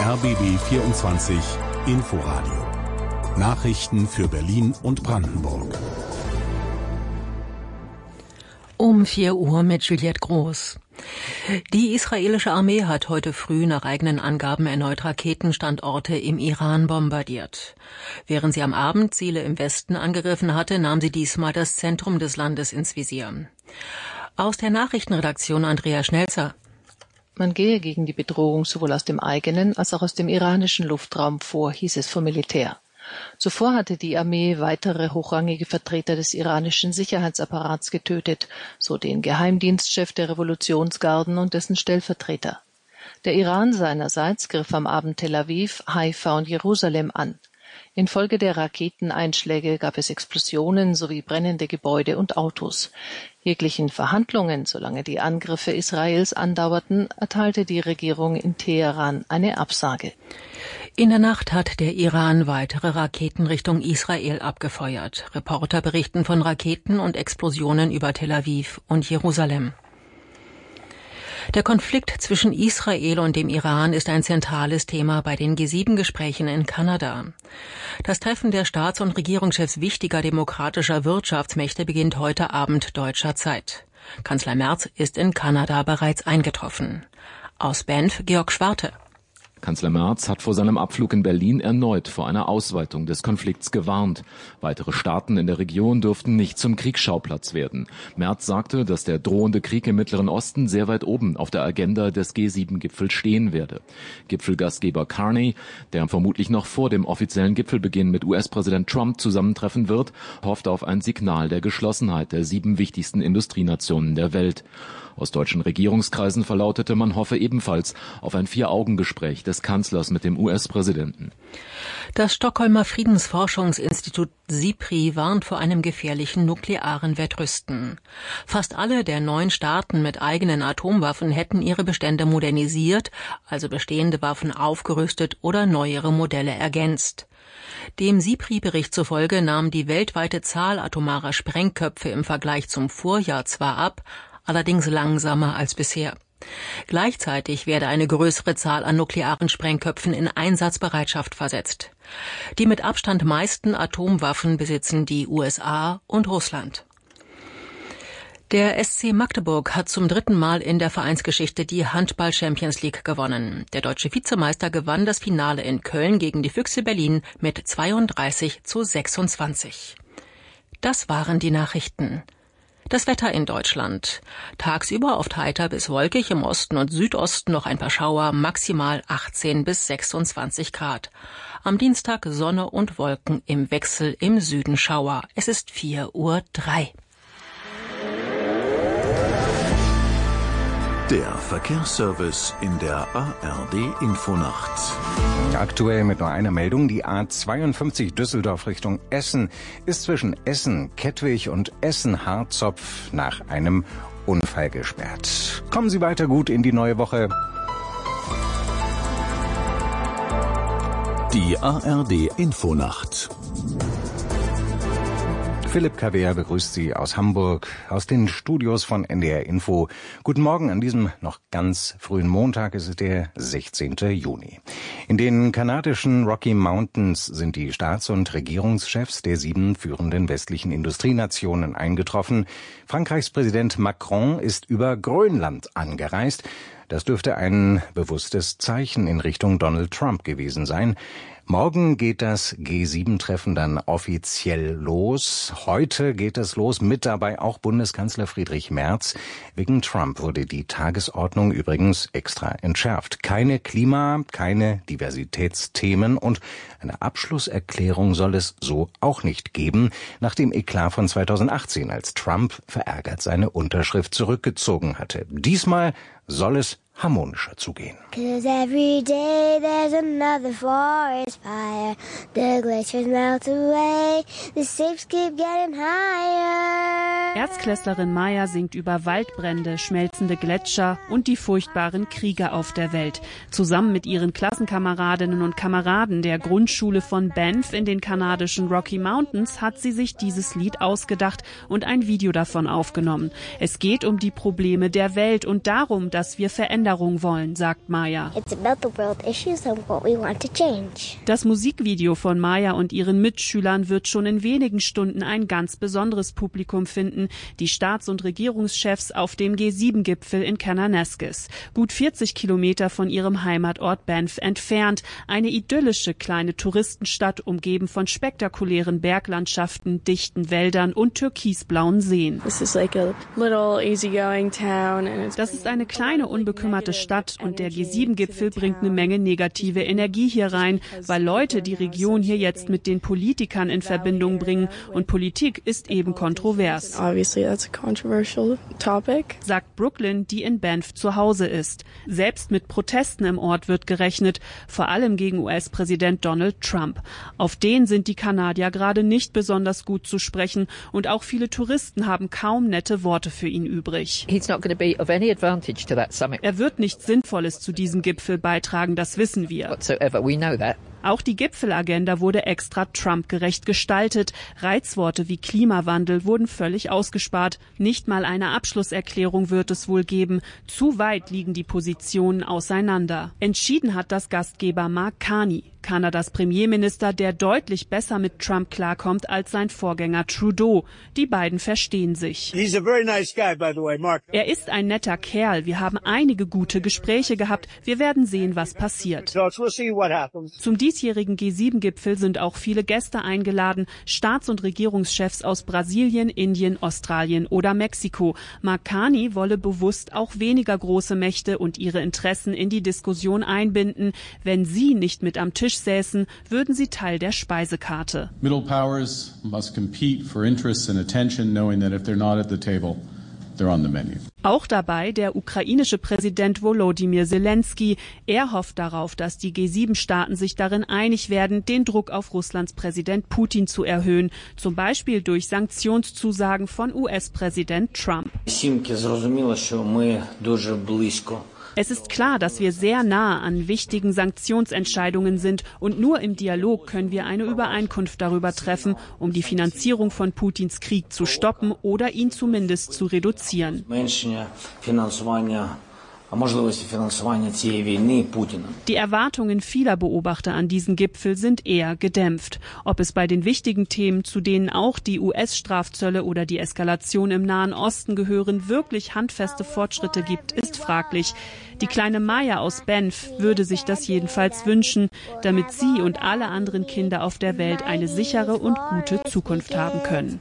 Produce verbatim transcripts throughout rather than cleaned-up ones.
R B B vierundzwanzig Inforadio. Nachrichten für Berlin und Brandenburg. Um vier Uhr mit Juliette Groß. Die israelische Armee hat heute früh nach eigenen Angaben erneut Raketenstandorte im Iran bombardiert. Während sie am Abend Ziele im Westen angegriffen hatte, nahm sie diesmal das Zentrum des Landes ins Visier. Aus der Nachrichtenredaktion Andrea Schnelzer. Man gehe gegen die Bedrohung sowohl aus dem eigenen als auch aus dem iranischen Luftraum vor, hieß es vom Militär. Zuvor hatte die Armee weitere hochrangige Vertreter des iranischen Sicherheitsapparats getötet, so den Geheimdienstchef der Revolutionsgarden und dessen Stellvertreter. Der Iran seinerseits griff am Abend Tel Aviv, Haifa und Jerusalem an. Infolge der Raketeneinschläge gab es Explosionen sowie brennende Gebäude und Autos. Jeglichen Verhandlungen, solange die Angriffe Israels andauerten, erteilte die Regierung in Teheran eine Absage. In der Nacht hat der Iran weitere Raketen Richtung Israel abgefeuert. Reporter berichten von Raketen und Explosionen über Tel Aviv und Jerusalem. Der Konflikt zwischen Israel und dem Iran ist ein zentrales Thema bei den G sieben Gesprächen in Kanada. Das Treffen der Staats- und Regierungschefs wichtiger demokratischer Wirtschaftsmächte beginnt heute Abend deutscher Zeit. Kanzler Merz ist in Kanada bereits eingetroffen. Aus Banff Georg Schwarte. Kanzler Merz hat vor seinem Abflug in Berlin erneut vor einer Ausweitung des Konflikts gewarnt. Weitere Staaten in der Region dürften nicht zum Kriegsschauplatz werden. Merz sagte, dass der drohende Krieg im Mittleren Osten sehr weit oben auf der Agenda des G sieben Gipfels stehen werde. Gipfelgastgeber Carney, der vermutlich noch vor dem offiziellen Gipfelbeginn mit U S-Präsident Trump zusammentreffen wird, hofft auf ein Signal der Geschlossenheit der sieben wichtigsten Industrienationen der Welt. Aus deutschen Regierungskreisen verlautete, man hoffe ebenfalls auf ein Vier-Augen-Gespräch des Kanzlers mit dem U S-Präsidenten. Das Stockholmer Friedensforschungsinstitut SIPRI warnt vor einem gefährlichen nuklearen Wettrüsten. Fast alle der neun Staaten mit eigenen Atomwaffen hätten ihre Bestände modernisiert, also bestehende Waffen aufgerüstet oder neuere Modelle ergänzt. Dem SIPRI-Bericht zufolge nahm die weltweite Zahl atomarer Sprengköpfe im Vergleich zum Vorjahr zwar ab, allerdings langsamer als bisher. Gleichzeitig werde eine größere Zahl an nuklearen Sprengköpfen in Einsatzbereitschaft versetzt. Die mit Abstand meisten Atomwaffen besitzen die U S A und Russland. Der S C Magdeburg hat zum dritten Mal in der Vereinsgeschichte die Handball-Champions League gewonnen. Der deutsche Vizemeister gewann das Finale in Köln gegen die Füchse Berlin mit zweiunddreißig zu sechsundzwanzig. Das waren die Nachrichten. Das Wetter in Deutschland. Tagsüber oft heiter bis wolkig, im Osten und Südosten noch ein paar Schauer, maximal achtzehn bis sechsundzwanzig Grad. Am Dienstag Sonne und Wolken im Wechsel, im Süden Schauer. Es ist vier Uhr drei. Der Verkehrsservice in der A R D-Infonacht. Aktuell mit nur einer Meldung. Die A zweiundfünfzig Düsseldorf Richtung Essen ist zwischen Essen-Kettwig und Essen-Harzopf nach einem Unfall gesperrt. Kommen Sie weiter gut in die neue Woche. Die A R D-Infonacht. Philipp Kavier begrüßt Sie aus Hamburg, aus den Studios von N D R Info. Guten Morgen an diesem noch ganz frühen Montag, es ist der sechzehnten Juni. In den kanadischen Rocky Mountains sind die Staats- und Regierungschefs der sieben führenden westlichen Industrienationen eingetroffen. Frankreichs Präsident Macron ist über Grönland angereist. Das dürfte ein bewusstes Zeichen in Richtung Donald Trump gewesen sein. Morgen geht das G sieben Treffen dann offiziell los. Heute geht es los, mit dabei auch Bundeskanzler Friedrich Merz. Wegen Trump wurde die Tagesordnung übrigens extra entschärft. Keine Klima-, keine Diversitätsthemen und eine Abschlusserklärung soll es so auch nicht geben, nach dem Eklat von zweitausendachtzehn, als Trump verärgert seine Unterschrift zurückgezogen hatte. Diesmal soll es harmonischer zugehen. 'Cause every day there's another forest fire. The glaciers melt away. The stakes keep getting higher. Erzklässlerin Maya singt über Waldbrände, schmelzende Gletscher und die furchtbaren Kriege auf der Welt. Zusammen mit ihren Klassenkameradinnen und Kameraden der Grundschule von Banff in den kanadischen Rocky Mountains hat sie sich dieses Lied ausgedacht und ein Video davon aufgenommen. Es geht um die Probleme der Welt und darum, dass wir verändern Veränderung wollen, sagt Maya. Das Musikvideo von Maya und ihren Mitschülern wird schon in wenigen Stunden ein ganz besonderes Publikum finden. Die Staats- und Regierungschefs auf dem G sieben Gipfel in Kananaskis. Gut vierzig Kilometer von ihrem Heimatort Banff entfernt. Eine idyllische kleine Touristenstadt, umgeben von spektakulären Berglandschaften, dichten Wäldern und türkisblauen Seen. Das ist eine kleine, unbekümmerte Stadt und der G sieben Gipfel bringt eine Menge negative Energie hier rein, weil Leute die Region hier jetzt mit den Politikern in Verbindung bringen und Politik ist eben kontrovers. Sagt Brooklyn, die in Banff zu Hause ist. Selbst mit Protesten im Ort wird gerechnet, vor allem gegen U S-Präsident Donald Trump. Auf den sind die Kanadier gerade nicht besonders gut zu sprechen und auch viele Touristen haben kaum nette Worte für ihn übrig. Er wird nichts Sinnvolles zu diesem Gipfel beitragen, das wissen wir. Auch die Gipfelagenda wurde extra Trump-gerecht gestaltet. Reizworte wie Klimawandel wurden völlig ausgespart. Nicht mal eine Abschlusserklärung wird es wohl geben. Zu weit liegen die Positionen auseinander. Entschieden hat das Gastgeber Mark Carney, Kanadas Premierminister, der deutlich besser mit Trump klarkommt als sein Vorgänger Trudeau. Die beiden verstehen sich. He's a very nice guy, by the way, Mark. Er ist ein netter Kerl. Wir haben einige gute Gespräche gehabt. Wir werden sehen, was passiert. So we'll see what happens. Zum diesjährigen G sieben Gipfel sind auch viele Gäste eingeladen. Staats- und Regierungschefs aus Brasilien, Indien, Australien oder Mexiko. Mark Carney wolle bewusst auch weniger große Mächte und ihre Interessen in die Diskussion einbinden. Wenn sie nicht mit am Tisch säßen, würden sie Teil der Speisekarte. Middle powers must compete for interests and attention, knowing that if they're not at the table, they're on the menu. Auch dabei der ukrainische Präsident Volodymyr Zelensky. Er hofft darauf, dass die G sieben Staaten sich darin einig werden, den Druck auf Russlands Präsident Putin zu erhöhen, zum Beispiel durch Sanktionszusagen von U S-Präsident Trump. Es ist klar, dass wir sehr nah an wichtigen Sanktionsentscheidungen sind und nur im Dialog können wir eine Übereinkunft darüber treffen, um die Finanzierung von Putins Krieg zu stoppen oder ihn zumindest zu reduzieren. Die Erwartungen vieler Beobachter an diesen Gipfel sind eher gedämpft. Ob es bei den wichtigen Themen, zu denen auch die U S-Strafzölle oder die Eskalation im Nahen Osten gehören, wirklich handfeste Fortschritte gibt, ist fraglich. Die kleine Maya aus Banff würde sich das jedenfalls wünschen, damit sie und alle anderen Kinder auf der Welt eine sichere und gute Zukunft haben können.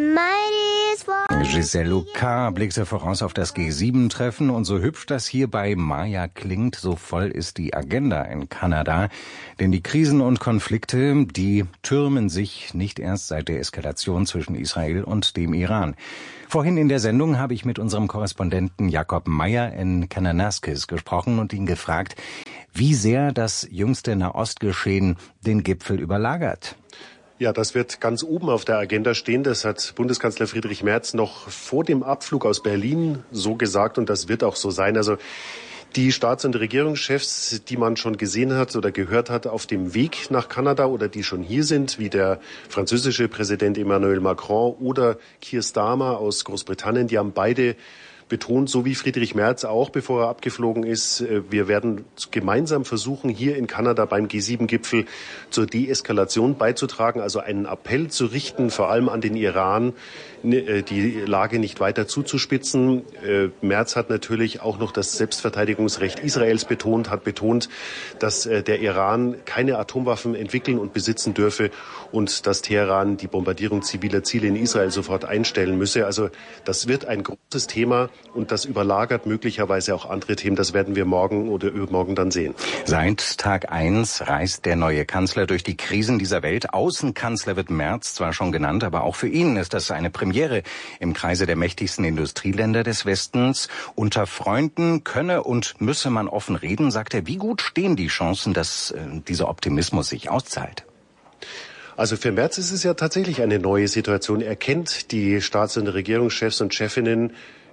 Giselle Lucas blickte voraus auf das G sieben Treffen und so hübsch das hier bei Maya klingt, so voll ist die Agenda in Kanada. Denn die Krisen und Konflikte, die türmen sich nicht erst seit der Eskalation zwischen Israel und dem Iran. Vorhin in der Sendung habe ich mit unserem Korrespondenten Jakob Meyer in Kananaskis gesprochen und ihn gefragt, wie sehr das jüngste Nahostgeschehen den Gipfel überlagert. Ja, das wird ganz oben auf der Agenda stehen. Das hat Bundeskanzler Friedrich Merz noch vor dem Abflug aus Berlin so gesagt und das wird auch so sein. Also die Staats- und Regierungschefs, die man schon gesehen hat oder gehört hat auf dem Weg nach Kanada oder die schon hier sind, wie der französische Präsident Emmanuel Macron oder Keir Starmer aus Großbritannien, die haben beide betont, so wie Friedrich Merz auch, bevor er abgeflogen ist, wir werden gemeinsam versuchen, hier in Kanada beim G sieben Gipfel zur Deeskalation beizutragen, also einen Appell zu richten, vor allem an den Iran, die Lage nicht weiter zuzuspitzen. Merz hat natürlich auch noch das Selbstverteidigungsrecht Israels betont, hat betont, dass der Iran keine Atomwaffen entwickeln und besitzen dürfe und dass Teheran die Bombardierung ziviler Ziele in Israel sofort einstellen müsse. Also das wird ein großes Thema und das überlagert möglicherweise auch andere Themen. Das werden wir morgen oder übermorgen dann sehen. Seit Tag eins reist der neue Kanzler durch die Krisen dieser Welt. Außenkanzler wird Merz zwar schon genannt, aber auch für ihn ist das eine Premiere im Kreise der mächtigsten Industrieländer des Westens. Unter Freunden könne und müsse man offen reden, sagt er. Wie gut stehen die Chancen, dass äh, dieser Optimismus sich auszahlt? Also für Merz ist es ja tatsächlich eine neue Situation. Er kennt die Staats- und Regierungschefs und Chefinnen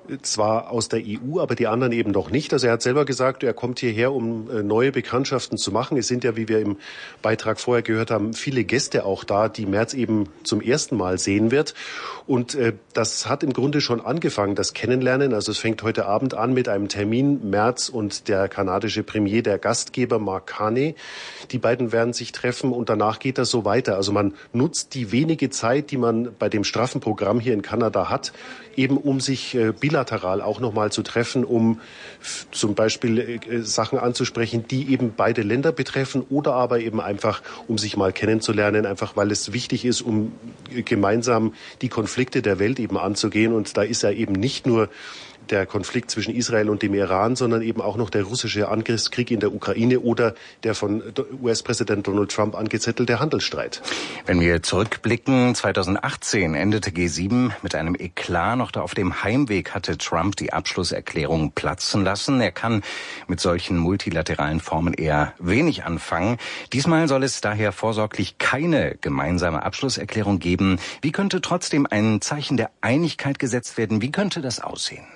zwar aus der E U, aber die anderen eben noch nicht. Also er hat selber gesagt, er kommt hierher, um neue Bekanntschaften zu machen. Es sind ja, wie wir im Beitrag vorher gehört haben, viele Gäste auch da, die Merz eben zum ersten Mal sehen wird. Und äh, das hat im Grunde schon angefangen, das Kennenlernen. Also es fängt heute Abend an mit einem Termin. Merz und der kanadische Premier, der Gastgeber Mark Carney. Die beiden werden sich treffen und danach geht das so weiter. Also man nutzt die wenige Zeit, die man bei dem straffen Programm hier in Kanada hat, eben um sich äh, bilateral auch nochmal zu treffen, um f- zum Beispiel äh, Sachen anzusprechen, die eben beide Länder betreffen oder aber eben einfach, um sich mal kennenzulernen, einfach weil es wichtig ist, um äh, gemeinsam die Konflikte der Welt eben anzugehen. Und da ist ja eben nicht nur der Konflikt zwischen Israel und dem Iran, sondern eben auch noch der russische Angriffskrieg in der Ukraine oder der von U S-Präsident Donald Trump angezettelte Handelsstreit. Wenn wir zurückblicken, zweitausendachtzehn endete G sieben mit einem Eklat. Noch da auf dem Heimweg hatte Trump die Abschlusserklärung platzen lassen. Er kann mit solchen multilateralen Formen eher wenig anfangen. Diesmal soll es daher vorsorglich keine gemeinsame Abschlusserklärung geben. Wie könnte trotzdem ein Zeichen der Einigkeit gesetzt werden? Wie könnte das aussehen?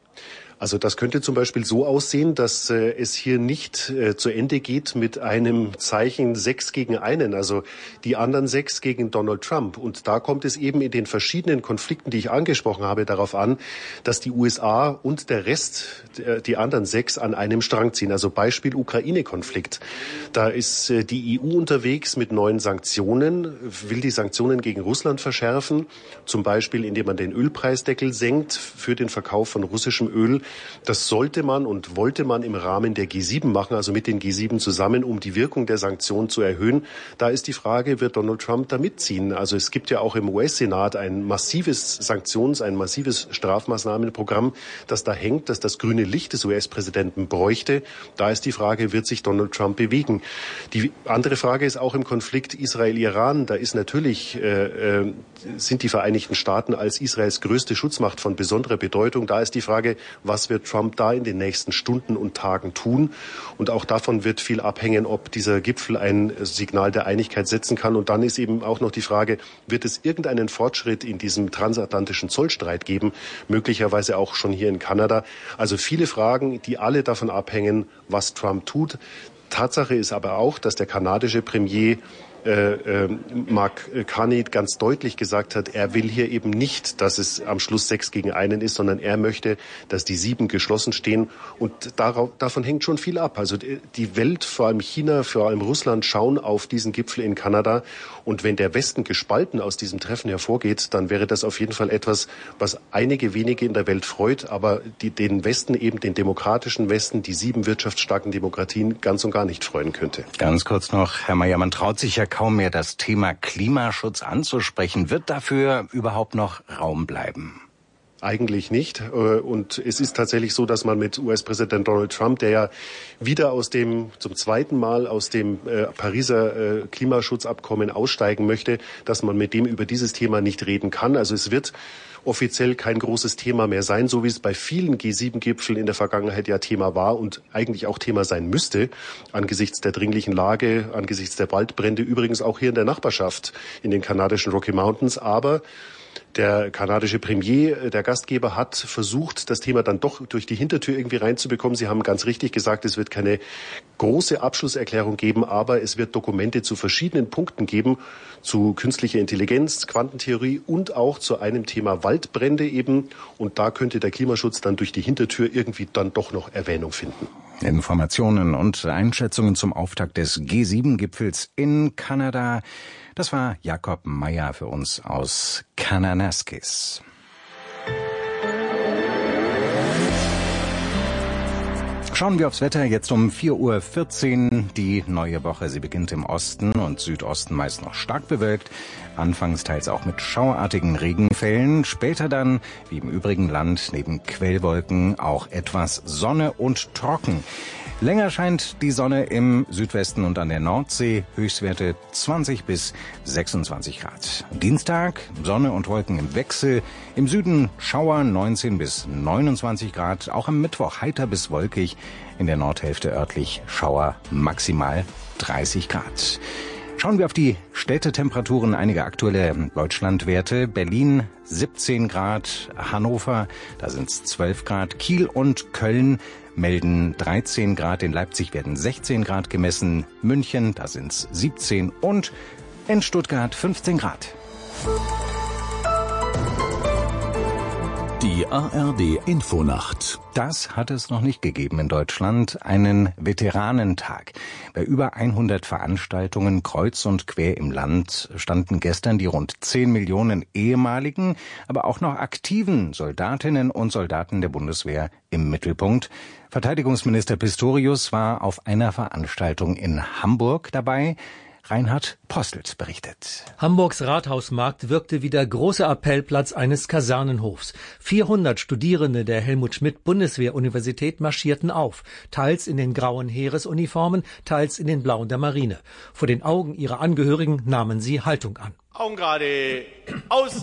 Also das könnte zum Beispiel so aussehen, dass äh, es hier nicht äh, zu Ende geht mit einem Zeichen sechs gegen einen, also die anderen sechs gegen Donald Trump. Und da kommt es eben in den verschiedenen Konflikten, die ich angesprochen habe, darauf an, dass die U S A und der Rest, äh, die anderen sechs, an einem Strang ziehen. Also Beispiel Ukraine-Konflikt. Da ist äh, die E U unterwegs mit neuen Sanktionen, will die Sanktionen gegen Russland verschärfen, zum Beispiel indem man den Ölpreisdeckel senkt für den Verkauf von russischem Öl. Das sollte man und wollte man im Rahmen der G sieben machen, also mit den G sieben zusammen, um die Wirkung der Sanktionen zu erhöhen. Da ist die Frage, wird Donald Trump da mitziehen? Also es gibt ja auch im U S-Senat ein massives Sanktions-, ein massives Strafmaßnahmenprogramm, das da hängt, das das grüne Licht des U S-Präsidenten bräuchte. Da ist die Frage, wird sich Donald Trump bewegen? Die andere Frage ist auch im Konflikt Israel-Iran. Da ist natürlich, äh, äh, sind die Vereinigten Staaten als Israels größte Schutzmacht von besonderer Bedeutung. Da ist die Frage, was wird Trump da in den nächsten Stunden und Tagen tun? Und auch davon wird viel abhängen, ob dieser Gipfel ein Signal der Einigkeit setzen kann. Und dann ist eben auch noch die Frage, wird es irgendeinen Fortschritt in diesem transatlantischen Zollstreit geben? Möglicherweise auch schon hier in Kanada. Also viele Fragen, die alle davon abhängen, was Trump tut. Tatsache ist aber auch, dass der kanadische Premier Äh, äh, Mark Carney ganz deutlich gesagt hat, er will hier eben nicht, dass es am Schluss sechs gegen einen ist, sondern er möchte, dass die sieben geschlossen stehen. Und darauf, davon hängt schon viel ab. Also die Welt, vor allem China, vor allem Russland, schauen auf diesen Gipfel in Kanada. Und wenn der Westen gespalten aus diesem Treffen hervorgeht, dann wäre das auf jeden Fall etwas, was einige wenige in der Welt freut, aber die, den Westen, eben den demokratischen Westen, die sieben wirtschaftsstarken Demokratien ganz und gar nicht freuen könnte. Ganz kurz noch, Herr Mayer, man traut sich ja kaum mehr das Thema Klimaschutz anzusprechen. Wird dafür überhaupt noch Raum bleiben? Eigentlich nicht. Und es ist tatsächlich so, dass man mit U S-Präsident Donald Trump, der ja wieder aus dem, zum zweiten Mal aus dem äh, Pariser äh, Klimaschutzabkommen aussteigen möchte, dass man mit dem über dieses Thema nicht reden kann. Also es wird offiziell kein großes Thema mehr sein, so wie es bei vielen G sieben Gipfeln in der Vergangenheit ja Thema war und eigentlich auch Thema sein müsste, angesichts der dringlichen Lage, angesichts der Waldbrände, übrigens auch hier in der Nachbarschaft in den kanadischen Rocky Mountains. Aber der kanadische Premier, der Gastgeber, hat versucht, das Thema dann doch durch die Hintertür irgendwie reinzubekommen. Sie haben ganz richtig gesagt, es wird keine große Abschlusserklärung geben, aber es wird Dokumente zu verschiedenen Punkten geben, zu künstlicher Intelligenz, Quantentheorie und auch zu einem Thema Waldbrände eben. Und da könnte der Klimaschutz dann durch die Hintertür irgendwie dann doch noch Erwähnung finden. Informationen und Einschätzungen zum Auftakt des G sieben Gipfels in Kanada. Das war Jakob Mayer für uns aus Kananaskis. Schauen wir aufs Wetter, jetzt um vier Uhr vierzehn. Die neue Woche, sie beginnt im Osten und Südosten meist noch stark bewölkt. Anfangs teils auch mit schauerartigen Regenfällen. Später dann, wie im übrigen Land, neben Quellwolken auch etwas Sonne und trocken. Länger scheint die Sonne im Südwesten und an der Nordsee. Höchstwerte zwanzig bis sechsundzwanzig Grad. Dienstag, Sonne und Wolken im Wechsel. Im Süden Schauer neunzehn bis neunundzwanzig Grad. Auch am Mittwoch heiter bis wolkig. In der Nordhälfte örtlich Schauer maximal dreißig Grad. Schauen wir auf die Städtetemperaturen, einige aktuelle Deutschlandwerte. Berlin siebzehn Grad, Hannover, da sind es zwölf Grad, Kiel und Köln melden dreizehn Grad, in Leipzig werden sechzehn Grad gemessen, München, da sind es siebzehn und in Stuttgart fünfzehn Grad. Die A R D-Infonacht. Das hat es noch nicht gegeben in Deutschland, einen Veteranentag. Bei über hundert Veranstaltungen kreuz und quer im Land standen gestern die rund zehn Millionen ehemaligen, aber auch noch aktiven Soldatinnen und Soldaten der Bundeswehr im Mittelpunkt. Verteidigungsminister Pistorius war auf einer Veranstaltung in Hamburg dabei. Reinhard Postelt berichtet. Hamburgs Rathausmarkt wirkte wie der große Appellplatz eines Kasernenhofs. vierhundert Studierende der Helmut-Schmidt-Bundeswehr-Universität marschierten auf, teils in den grauen Heeresuniformen, teils in den blauen der Marine. Vor den Augen ihrer Angehörigen nahmen sie Haltung an. Augen gerade, aus,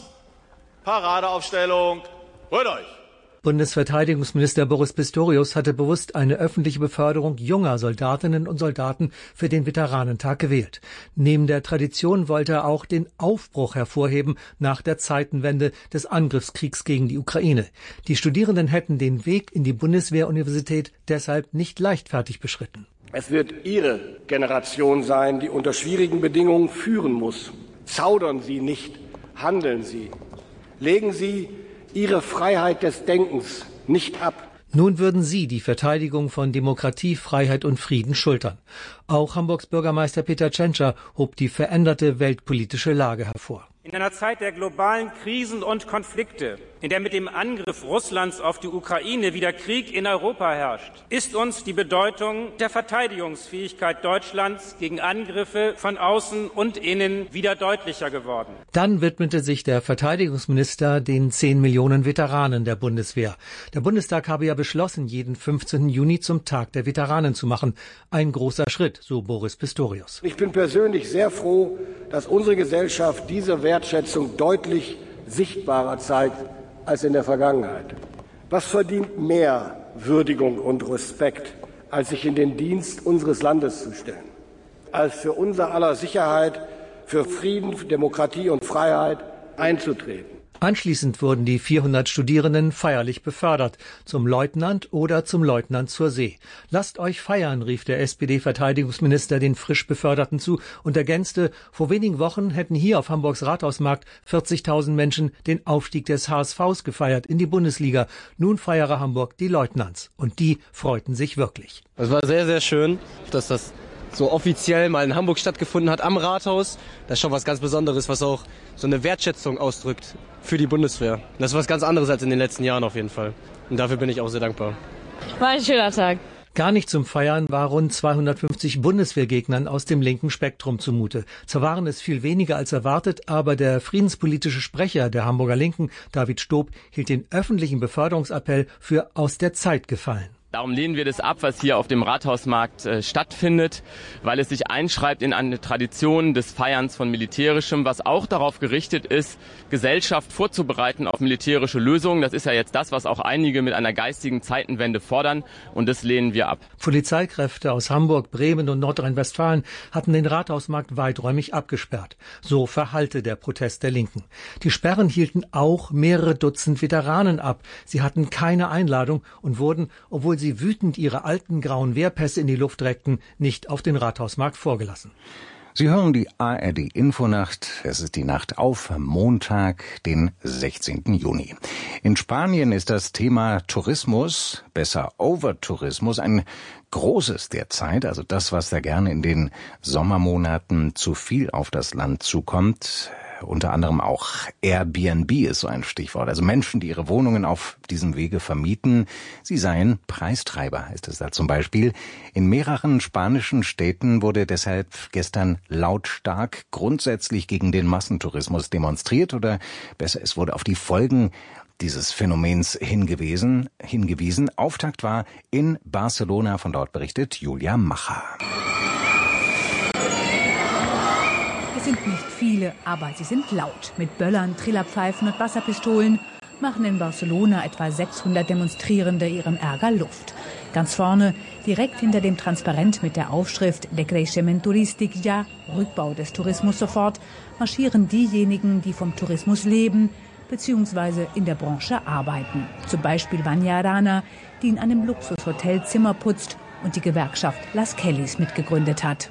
Paradeaufstellung, rührt euch! Bundesverteidigungsminister Boris Pistorius hatte bewusst eine öffentliche Beförderung junger Soldatinnen und Soldaten für den Veteranentag gewählt. Neben der Tradition wollte er auch den Aufbruch hervorheben nach der Zeitenwende des Angriffskriegs gegen die Ukraine. Die Studierenden hätten den Weg in die Bundeswehr-Universität deshalb nicht leichtfertig beschritten. Es wird Ihre Generation sein, die unter schwierigen Bedingungen führen muss. Zaudern Sie nicht, handeln Sie. Legen Sie Ihre Freiheit des Denkens nicht ab. Nun würden sie die Verteidigung von Demokratie, Freiheit und Frieden schultern. Auch Hamburgs Bürgermeister Peter Tschentscher hob die veränderte weltpolitische Lage hervor. In einer Zeit der globalen Krisen und Konflikte, in der mit dem Angriff Russlands auf die Ukraine wieder Krieg in Europa herrscht, ist uns die Bedeutung der Verteidigungsfähigkeit Deutschlands gegen Angriffe von außen und innen wieder deutlicher geworden. Dann widmete sich der Verteidigungsminister den zehn Millionen Veteranen der Bundeswehr. Der Bundestag habe ja beschlossen, jeden fünfzehnten Juni zum Tag der Veteranen zu machen. Ein großer Schritt, so Boris Pistorius. Ich bin persönlich sehr froh, dass unsere Gesellschaft diese Wertschätzung deutlich sichtbarer zeigt als in der Vergangenheit. Was verdient mehr Würdigung und Respekt, als sich in den Dienst unseres Landes zu stellen, als für unser aller Sicherheit, für Frieden, für Demokratie und Freiheit einzutreten? Anschließend wurden die vierhundert Studierenden feierlich befördert, zum Leutnant oder zum Leutnant zur See. Lasst euch feiern, rief der S P D-Verteidigungsminister den frisch Beförderten zu und ergänzte, vor wenigen Wochen hätten hier auf Hamburgs Rathausmarkt vierzigtausend Menschen den Aufstieg des H S Vs gefeiert in die Bundesliga. Nun feiere Hamburg die Leutnants. Und die freuten sich wirklich. Es war sehr, sehr schön, dass das so offiziell mal in Hamburg stattgefunden hat, am Rathaus. Das ist schon was ganz Besonderes, was auch so eine Wertschätzung ausdrückt für die Bundeswehr. Das ist was ganz anderes als in den letzten Jahren auf jeden Fall. Und dafür bin ich auch sehr dankbar. War ein schöner Tag. Gar nicht zum Feiern war rund zweihundertfünfzig Bundeswehrgegnern aus dem linken Spektrum zumute. Zwar waren es viel weniger als erwartet, aber der friedenspolitische Sprecher der Hamburger Linken, David Stob, hielt den öffentlichen Beförderungsappell für aus der Zeit gefallen. Darum lehnen wir das ab, was hier auf dem Rathausmarkt äh, stattfindet, weil es sich einschreibt in eine Tradition des Feierns von Militärischem, was auch darauf gerichtet ist, Gesellschaft vorzubereiten auf militärische Lösungen. Das ist ja jetzt das, was auch einige mit einer geistigen Zeitenwende fordern, und das lehnen wir ab. Polizeikräfte aus Hamburg, Bremen und Nordrhein-Westfalen hatten den Rathausmarkt weiträumig abgesperrt. So verhallte der Protest der Linken. Die Sperren hielten auch mehrere Dutzend Veteranen ab. Sie hatten keine Einladung und wurden, obwohl sie wütend ihre alten grauen Wehrpässe in die Luft reckten, nicht auf den Rathausmarkt vorgelassen. Sie hören die A R D-Infonacht. Es ist die Nacht auf Montag, den sechzehnten Juni. In Spanien ist das Thema Tourismus, besser Overtourismus, ein großes derzeit. Also das, was da gerne in den Sommermonaten zu viel auf das Land zukommt. Unter anderem auch Airbnb ist so ein Stichwort. Also Menschen, die ihre Wohnungen auf diesem Wege vermieten. Sie seien Preistreiber, ist es da zum Beispiel. In mehreren spanischen Städten wurde deshalb gestern lautstark grundsätzlich gegen den Massentourismus demonstriert. Oder besser, es wurde auf die Folgen dieses Phänomens hingewiesen. hingewiesen. Auftakt war in Barcelona. Von dort berichtet Julia Macher. Es sind nicht viele, aber sie sind laut. Mit Böllern, Trillerpfeifen und Wasserpistolen machen in Barcelona etwa sechshundert Demonstrierende ihrem Ärger Luft. Ganz vorne, direkt hinter dem Transparent mit der Aufschrift Decreixement Turístic ya, Rückbau des Tourismus sofort, marschieren diejenigen, die vom Tourismus leben bzw. in der Branche arbeiten. Zum Beispiel Vanya Arana, die in einem Luxushotel Zimmer putzt und die Gewerkschaft Las Kellys mitgegründet hat.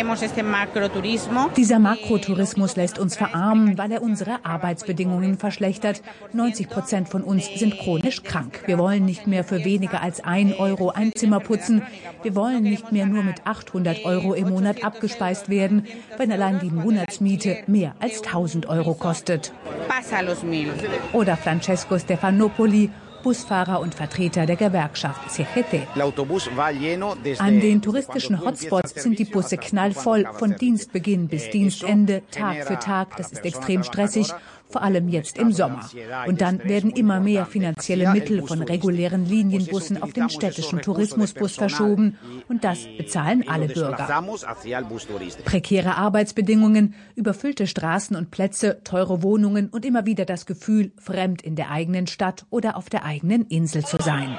Dieser Makrotourismus lässt uns verarmen, weil er unsere Arbeitsbedingungen verschlechtert. neunzig Prozent von uns sind chronisch krank. Wir wollen nicht mehr für weniger als ein Euro ein Zimmer putzen. Wir wollen nicht mehr nur mit achthundert Euro im Monat abgespeist werden, wenn allein die Monatsmiete mehr als tausend Euro kostet. Oder Francesco Stefanopoli, Busfahrer und Vertreter der Gewerkschaft C G T. An den touristischen Hotspots sind die Busse knallvoll, von Dienstbeginn bis Dienstende, Tag für Tag. Das ist extrem stressig, vor allem jetzt im Sommer. Und dann werden immer mehr finanzielle Mittel von regulären Linienbussen auf den städtischen Tourismusbus verschoben. Und das bezahlen alle Bürger. Prekäre Arbeitsbedingungen, überfüllte Straßen und Plätze, teure Wohnungen und immer wieder das Gefühl, fremd in der eigenen Stadt oder auf der eigenen Insel zu sein.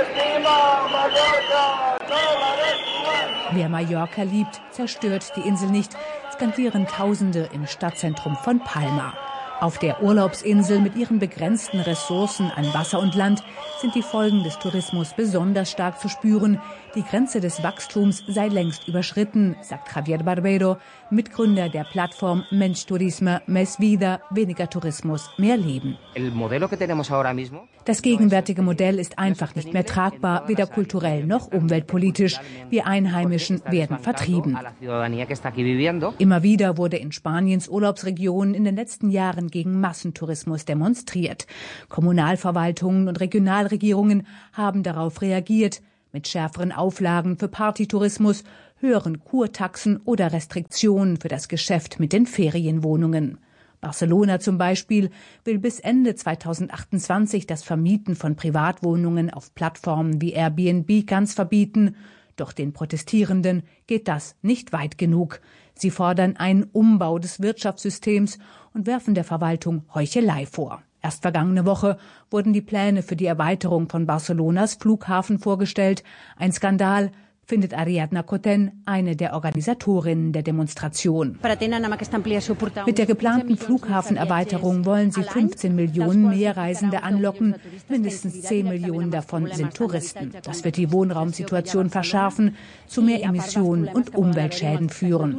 Wer Mallorca liebt, zerstört die Insel nicht, skandieren Tausende im Stadtzentrum von Palma. Auf der Urlaubsinsel mit ihren begrenzten Ressourcen an Wasser und Land sind die Folgen des Tourismus besonders stark zu spüren. Die Grenze des Wachstums sei längst überschritten, sagt Javier Barbero, Mitgründer der Plattform Mensch Turisme, Més Vida, weniger Tourismus, mehr Leben. Das gegenwärtige Modell ist einfach nicht mehr tragbar, weder kulturell noch umweltpolitisch. Wir Einheimischen werden vertrieben. Immer wieder wurde in Spaniens Urlaubsregionen in den letzten Jahren gegen Massentourismus demonstriert. Kommunalverwaltungen und Regionalregierungen haben darauf reagiert, mit schärferen Auflagen für Partytourismus, höheren Kurtaxen oder Restriktionen für das Geschäft mit den Ferienwohnungen. Barcelona zum Beispiel will bis Ende zweitausendachtundzwanzig das Vermieten von Privatwohnungen auf Plattformen wie Airbnb ganz verbieten. Doch den Protestierenden geht das nicht weit genug. Sie fordern einen Umbau des Wirtschaftssystems und werfen der Verwaltung Heuchelei vor. Erst vergangene Woche wurden die Pläne für die Erweiterung von Barcelonas Flughafen vorgestellt. Ein Skandal, findet Ariadna Coten, eine der Organisatorinnen der Demonstration. Mit der geplanten Flughafenerweiterung wollen sie fünfzehn Millionen mehr Reisende anlocken. Mindestens zehn Millionen davon sind Touristen. Das wird die Wohnraumsituation verschärfen, zu mehr Emissionen und Umweltschäden führen.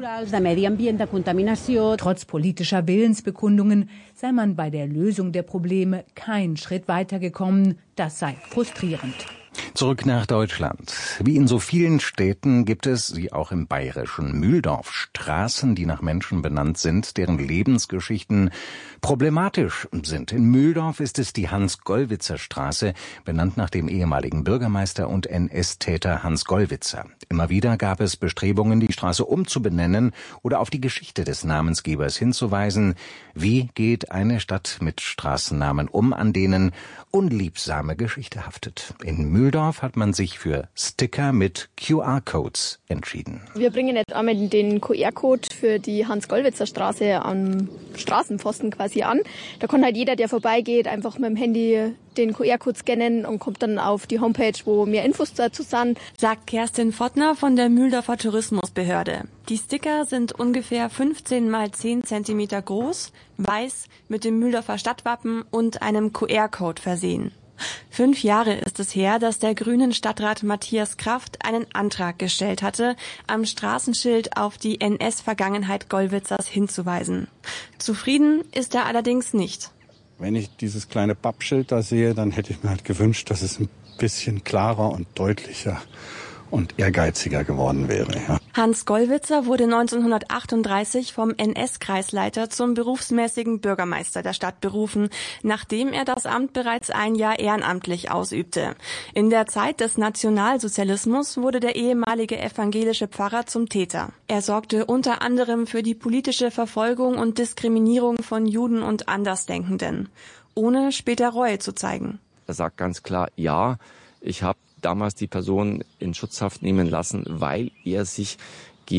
Trotz politischer Willensbekundungen sei man bei der Lösung der Probleme keinen Schritt weitergekommen. Das sei frustrierend. Zurück nach Deutschland. Wie in so vielen Städten gibt es, wie auch im bayerischen Mühldorf, Straßen, die nach Menschen benannt sind, deren Lebensgeschichten problematisch sind. In Mühldorf ist es die Hans-Gollwitzer-Straße, benannt nach dem ehemaligen Bürgermeister und N S-Täter Hans Gollwitzer. Immer wieder gab es Bestrebungen, die Straße umzubenennen oder auf die Geschichte des Namensgebers hinzuweisen. Wie geht eine Stadt mit Straßennamen um, an denen unliebsame Geschichte haftet? In Mühldorf hat man sich für Sticker mit Q R-Codes entschieden. Wir bringen jetzt einmal den Q R-Code für die Hans-Gollwitzer-Straße am Straßenpfosten quasi an. Da kann halt jeder, der vorbeigeht, einfach mit dem Handy den Q R-Code scannen und kommt dann auf die Homepage, wo mehr Infos dazu sind. Sagt Kerstin Fottner von der Mühldorfer Tourismusbehörde. Die Sticker sind ungefähr fünfzehn mal zehn Zentimeter groß, weiß, mit dem Mühldorfer Stadtwappen und einem Q R-Code versehen. Fünf Jahre ist es her, dass der Grünen Stadtrat Matthias Kraft einen Antrag gestellt hatte, am Straßenschild auf die N S-Vergangenheit Gollwitzers hinzuweisen. Zufrieden ist er allerdings nicht. Wenn ich dieses kleine Pappschild da sehe, dann hätte ich mir halt gewünscht, dass es ein bisschen klarer und deutlicher und ehrgeiziger geworden wäre. Ja. Hans Gollwitzer wurde neunzehnhundertachtunddreißig vom N S-Kreisleiter zum berufsmäßigen Bürgermeister der Stadt berufen, nachdem er das Amt bereits ein Jahr ehrenamtlich ausübte. In der Zeit des Nationalsozialismus wurde der ehemalige evangelische Pfarrer zum Täter. Er sorgte unter anderem für die politische Verfolgung und Diskriminierung von Juden und Andersdenkenden, ohne später Reue zu zeigen. Er sagt ganz klar, ja, ich habe damals die Person in Schutzhaft nehmen lassen, weil er sich gegen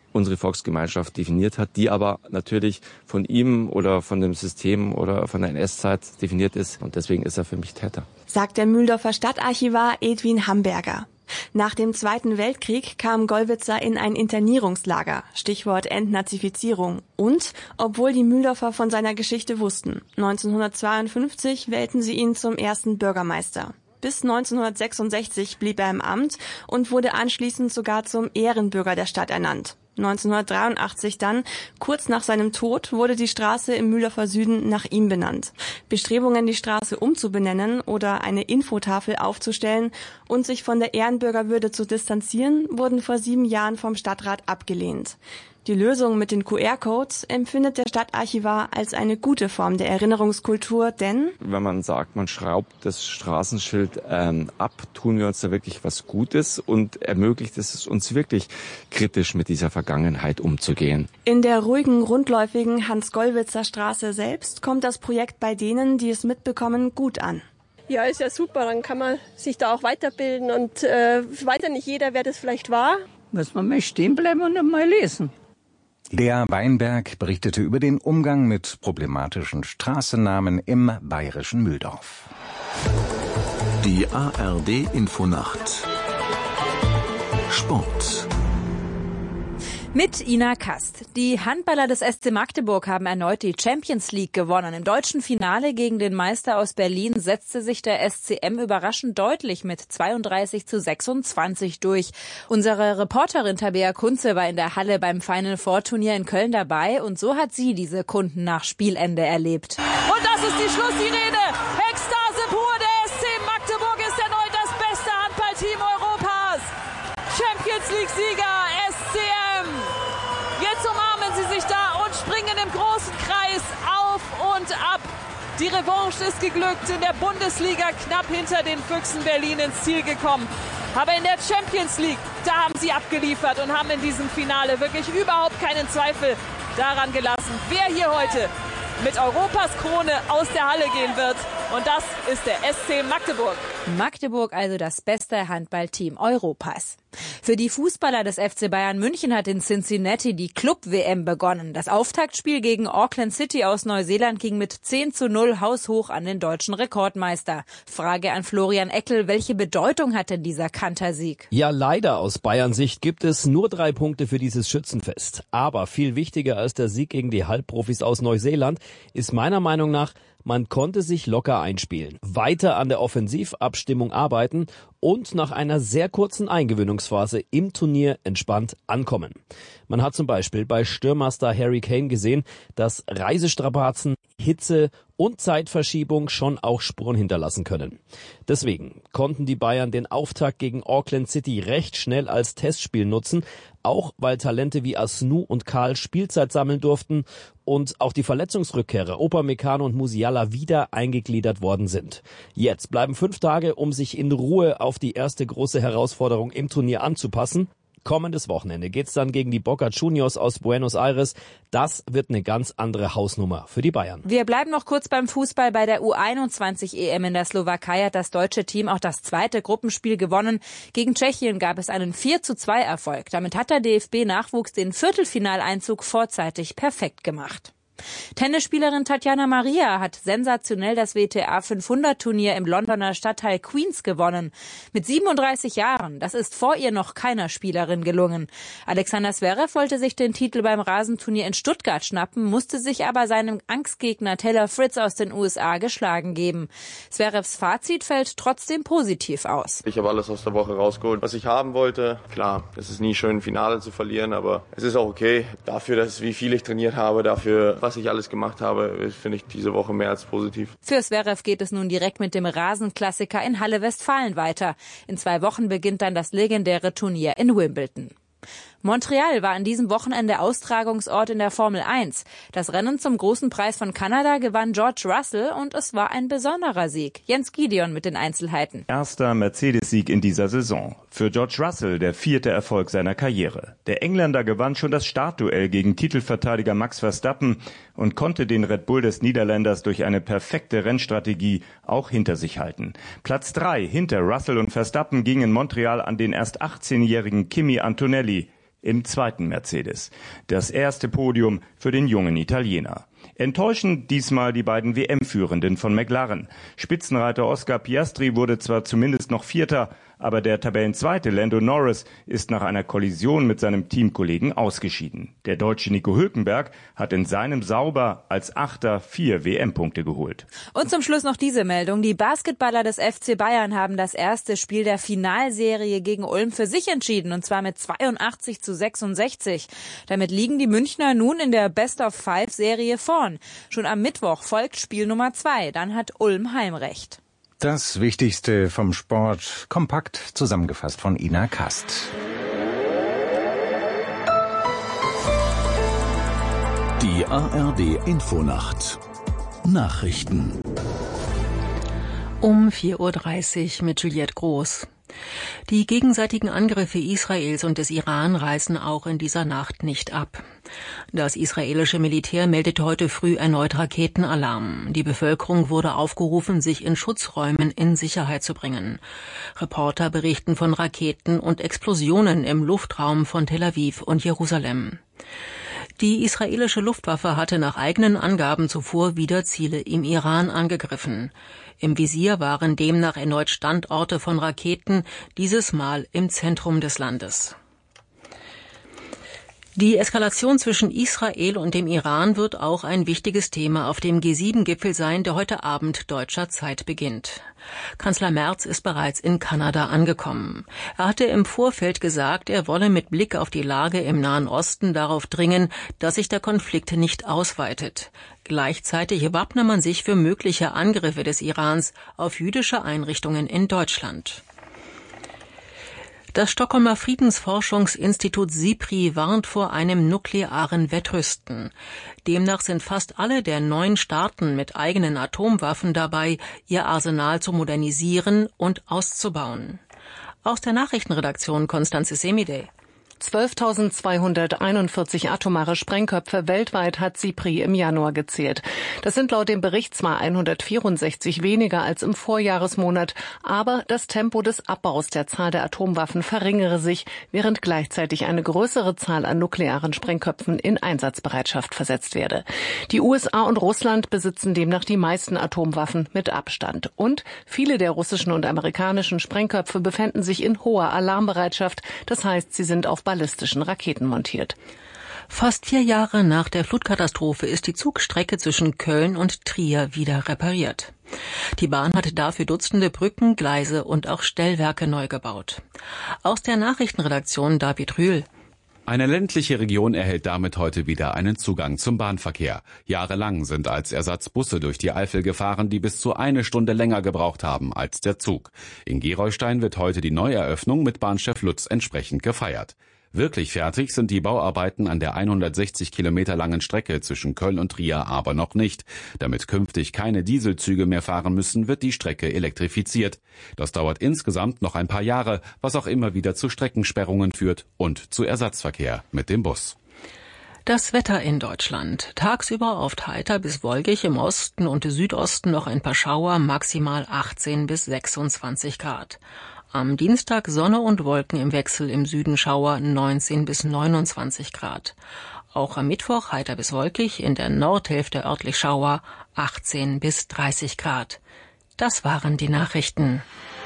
unsere Volksgemeinschaft definiert hat, die aber natürlich von ihm oder von dem System oder von der N S-Zeit definiert ist. Und deswegen ist er für mich Täter. Sagt der Mühldorfer Stadtarchivar Edwin Hamberger. Nach dem Zweiten Weltkrieg kam Gollwitzer in ein Internierungslager, Stichwort Entnazifizierung. Und, obwohl die Mühldorfer von seiner Geschichte wussten, neunzehnhundertzweiundfünfzig wählten sie ihn zum ersten Bürgermeister. Bis neunzehnhundertsechsundsechzig blieb er im Amt und wurde anschließend sogar zum Ehrenbürger der Stadt ernannt. neunzehnhundertdreiundachtzig dann, kurz nach seinem Tod, wurde die Straße im Mühldorfer Süden nach ihm benannt. Bestrebungen, die Straße umzubenennen oder eine Infotafel aufzustellen und sich von der Ehrenbürgerwürde zu distanzieren, wurden vor sieben Jahren vom Stadtrat abgelehnt. Die Lösung mit den Q R-Codes empfindet der Stadtarchivar als eine gute Form der Erinnerungskultur, denn wenn man sagt, man schraubt das Straßenschild ähm, ab, tun wir uns da wirklich was Gutes und ermöglicht es uns wirklich kritisch mit dieser Vergangenheit umzugehen. In der ruhigen, rundläufigen Hans-Gollwitzer Straße selbst kommt das Projekt bei denen, die es mitbekommen, gut an. Ja, ist ja super, dann kann man sich da auch weiterbilden und äh, weiß ja nicht jeder, wer das vielleicht war. Muss man mal stehen bleiben und mal lesen. Der Weinberg berichtete über den Umgang mit problematischen Straßennamen im bayerischen Mühldorf. Die A R D-Infonacht Sport. Mit Ina Kast. Die Handballer des S C Magdeburg haben erneut die Champions League gewonnen. Im deutschen Finale gegen den Meister aus Berlin setzte sich der S C M überraschend deutlich mit zweiunddreißig zu sechsundzwanzig durch. Unsere Reporterin Tabea Kunze war in der Halle beim Final Four Turnier in Köln dabei und so hat sie die Sekunden nach Spielende erlebt. Und das ist die Schlusssirene. Ekstase pur. Der S C Magdeburg ist erneut das beste Handballteam Europas. Champions League-Sieger S C M. Jetzt umarmen sie sich da und springen im großen Kreis auf und ab. Die Revanche ist geglückt, in der Bundesliga knapp hinter den Füchsen Berlin ins Ziel gekommen. Aber in der Champions League, da haben sie abgeliefert und haben in diesem Finale wirklich überhaupt keinen Zweifel daran gelassen, wer hier heute mit Europas Krone aus der Halle gehen wird. Und das ist der S C Magdeburg. Magdeburg also das beste Handballteam Europas. Für die Fußballer des F C Bayern München hat in Cincinnati die Club-W M begonnen. Das Auftaktspiel gegen Auckland City aus Neuseeland ging mit zehn zu null haushoch an den deutschen Rekordmeister. Frage an Florian Eckel, welche Bedeutung hat denn dieser Kantersieg? Ja, leider aus Bayern Sicht gibt es nur drei Punkte für dieses Schützenfest. Aber viel wichtiger als der Sieg gegen die Halbprofis aus Neuseeland ist meiner Meinung nach, man konnte sich locker einspielen, weiter an der Offensivabstimmung arbeiten und nach einer sehr kurzen Eingewöhnungsphase im Turnier entspannt ankommen. Man hat zum Beispiel bei Stürmerstar Harry Kane gesehen, dass Reisestrapazen, Hitze und Zeitverschiebung schon auch Spuren hinterlassen können. Deswegen konnten die Bayern den Auftakt gegen Auckland City recht schnell als Testspiel nutzen, auch weil Talente wie Asnu und Karl Spielzeit sammeln durften und auch die Verletzungsrückkehrer Upamecano und Musiala wieder eingegliedert worden sind. Jetzt bleiben fünf Tage, um sich in Ruhe auf die erste große Herausforderung im Turnier anzupassen. Kommendes Wochenende geht's dann gegen die Boca Juniors aus Buenos Aires. Das wird eine ganz andere Hausnummer für die Bayern. Wir bleiben noch kurz beim Fußball. Bei der U einundzwanzig E M in der Slowakei hat das deutsche Team auch das zweite Gruppenspiel gewonnen. Gegen Tschechien gab es einen vier zu zwei Erfolg. Damit hat der D F B-Nachwuchs den Viertelfinaleinzug vorzeitig perfekt gemacht. Tennisspielerin Tatjana Maria hat sensationell das W T A fünfhundert Turnier im Londoner Stadtteil Queens gewonnen. Mit siebenunddreißig Jahren, das ist vor ihr noch keiner Spielerin gelungen. Alexander Zverev wollte sich den Titel beim Rasenturnier in Stuttgart schnappen, musste sich aber seinem Angstgegner Taylor Fritz aus den U S A geschlagen geben. Zverevs Fazit fällt trotzdem positiv aus. Ich habe alles aus der Woche rausgeholt, was ich haben wollte. Klar, es ist nie schön, ein Finale zu verlieren, aber es ist auch okay. Dafür, dass wie viel ich trainiert habe, dafür, was ich alles gemacht habe, finde ich diese Woche mehr als positiv. Für Zverev geht es nun direkt mit dem Rasenklassiker in Halle Westfalen weiter. In zwei Wochen beginnt dann das legendäre Turnier in Wimbledon. Montreal war an diesem Wochenende Austragungsort in der Formel eins. Das Rennen zum großen Preis von Kanada gewann George Russell und es war ein besonderer Sieg. Jens Gideon mit den Einzelheiten. Erster Mercedes-Sieg in dieser Saison. Für George Russell der vierte Erfolg seiner Karriere. Der Engländer gewann schon das Startduell gegen Titelverteidiger Max Verstappen und konnte den Red Bull des Niederländers durch eine perfekte Rennstrategie auch hinter sich halten. Platz drei hinter Russell und Verstappen ging in Montreal an den erst achtzehnjährigen Kimi Antonelli. im zweiten Mercedes. Das erste Podium für den jungen Italiener. Enttäuschend diesmal die beiden W M-Führenden von McLaren. Spitzenreiter Oscar Piastri wurde zwar zumindest noch Vierter, aber der Tabellenzweite Lando Norris ist nach einer Kollision mit seinem Teamkollegen ausgeschieden. Der Deutsche Nico Hülkenberg hat in seinem Sauber als Achter vier W M-Punkte geholt. Und zum Schluss noch diese Meldung. Die Basketballer des F C Bayern haben das erste Spiel der Finalserie gegen Ulm für sich entschieden, und zwar mit zweiundachtzig zu sechsundsechzig. Damit liegen die Münchner nun in der Best-of-Five-Serie vorn. Schon am Mittwoch folgt Spiel Nummer zwei. Dann hat Ulm Heimrecht. Das Wichtigste vom Sport kompakt zusammengefasst von Ina Kast. Die A R D-Infonacht. Nachrichten. Um vier Uhr dreißig mit Juliette Groß. Die gegenseitigen Angriffe Israels und des Iran reißen auch in dieser Nacht nicht ab. Das israelische Militär meldete heute früh erneut Raketenalarm. Die Bevölkerung wurde aufgerufen, sich in Schutzräumen in Sicherheit zu bringen. Reporter berichten von Raketen und Explosionen im Luftraum von Tel Aviv und Jerusalem. Die israelische Luftwaffe hatte nach eigenen Angaben zuvor wieder Ziele im Iran angegriffen. Im Visier waren demnach erneut Standorte von Raketen, dieses Mal im Zentrum des Landes. Die Eskalation zwischen Israel und dem Iran wird auch ein wichtiges Thema auf dem G sieben Gipfel sein, der heute Abend deutscher Zeit beginnt. Kanzler Merz ist bereits in Kanada angekommen. Er hatte im Vorfeld gesagt, er wolle mit Blick auf die Lage im Nahen Osten darauf dringen, dass sich der Konflikt nicht ausweitet. Gleichzeitig wappne man sich für mögliche Angriffe des Irans auf jüdische Einrichtungen in Deutschland. Das Stockholmer Friedensforschungsinstitut SIPRI warnt vor einem nuklearen Wettrüsten. Demnach sind fast alle der neun Staaten mit eigenen Atomwaffen dabei, ihr Arsenal zu modernisieren und auszubauen. Aus der Nachrichtenredaktion Konstanze Semide. zwölftausendzweihunderteinundvierzig atomare Sprengköpfe weltweit hat SIPRI im Januar gezählt. Das sind laut dem Bericht zwar hundertvierundsechzig weniger als im Vorjahresmonat, aber das Tempo des Abbaus der Zahl der Atomwaffen verringere sich, während gleichzeitig eine größere Zahl an nuklearen Sprengköpfen in Einsatzbereitschaft versetzt werde. Die U S A und Russland besitzen demnach die meisten Atomwaffen mit Abstand. Und viele der russischen und amerikanischen Sprengköpfe befänden sich in hoher Alarmbereitschaft. Das heißt, sie sind auf ballistischen Raketen montiert. Fast vier Jahre nach der Flutkatastrophe ist die Zugstrecke zwischen Köln und Trier wieder repariert. Die Bahn hatte dafür Dutzende Brücken, Gleise und auch Stellwerke neu gebaut. Aus der Nachrichtenredaktion David Rühl. Eine ländliche Region erhält damit heute wieder einen Zugang zum Bahnverkehr. Jahrelang sind als Ersatz Busse durch die Eifel gefahren, die bis zu eine Stunde länger gebraucht haben als der Zug. In Gerolstein wird heute die Neueröffnung mit Bahnchef Lutz entsprechend gefeiert. Wirklich fertig sind die Bauarbeiten an der hundertsechzig Kilometer langen Strecke zwischen Köln und Trier aber noch nicht. Damit künftig keine Dieselzüge mehr fahren müssen, wird die Strecke elektrifiziert. Das dauert insgesamt noch ein paar Jahre, was auch immer wieder zu Streckensperrungen führt und zu Ersatzverkehr mit dem Bus. Das Wetter in Deutschland. Tagsüber oft heiter bis wolkig, im Osten und Südosten noch ein paar Schauer, maximal achtzehn bis sechsundzwanzig Grad. Am Dienstag Sonne und Wolken im Wechsel, im Süden Schauer, neunzehn bis neunundzwanzig Grad. Auch am Mittwoch heiter bis wolkig, in der Nordhälfte örtlich Schauer, achtzehn bis dreißig Grad. Das waren die Nachrichten.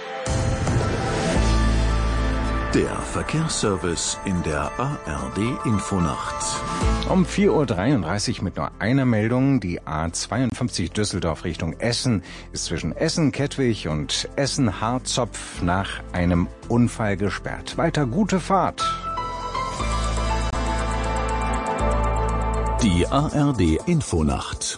Der Verkehrsservice in der A R D-Infonacht. Um vier Uhr dreiunddreißig mit nur einer Meldung. Die A zweiundfünfzig Düsseldorf Richtung Essen ist zwischen Essen-Kettwig und Essen-Harzopf nach einem Unfall gesperrt. Weiter gute Fahrt. Die A R D-Infonacht.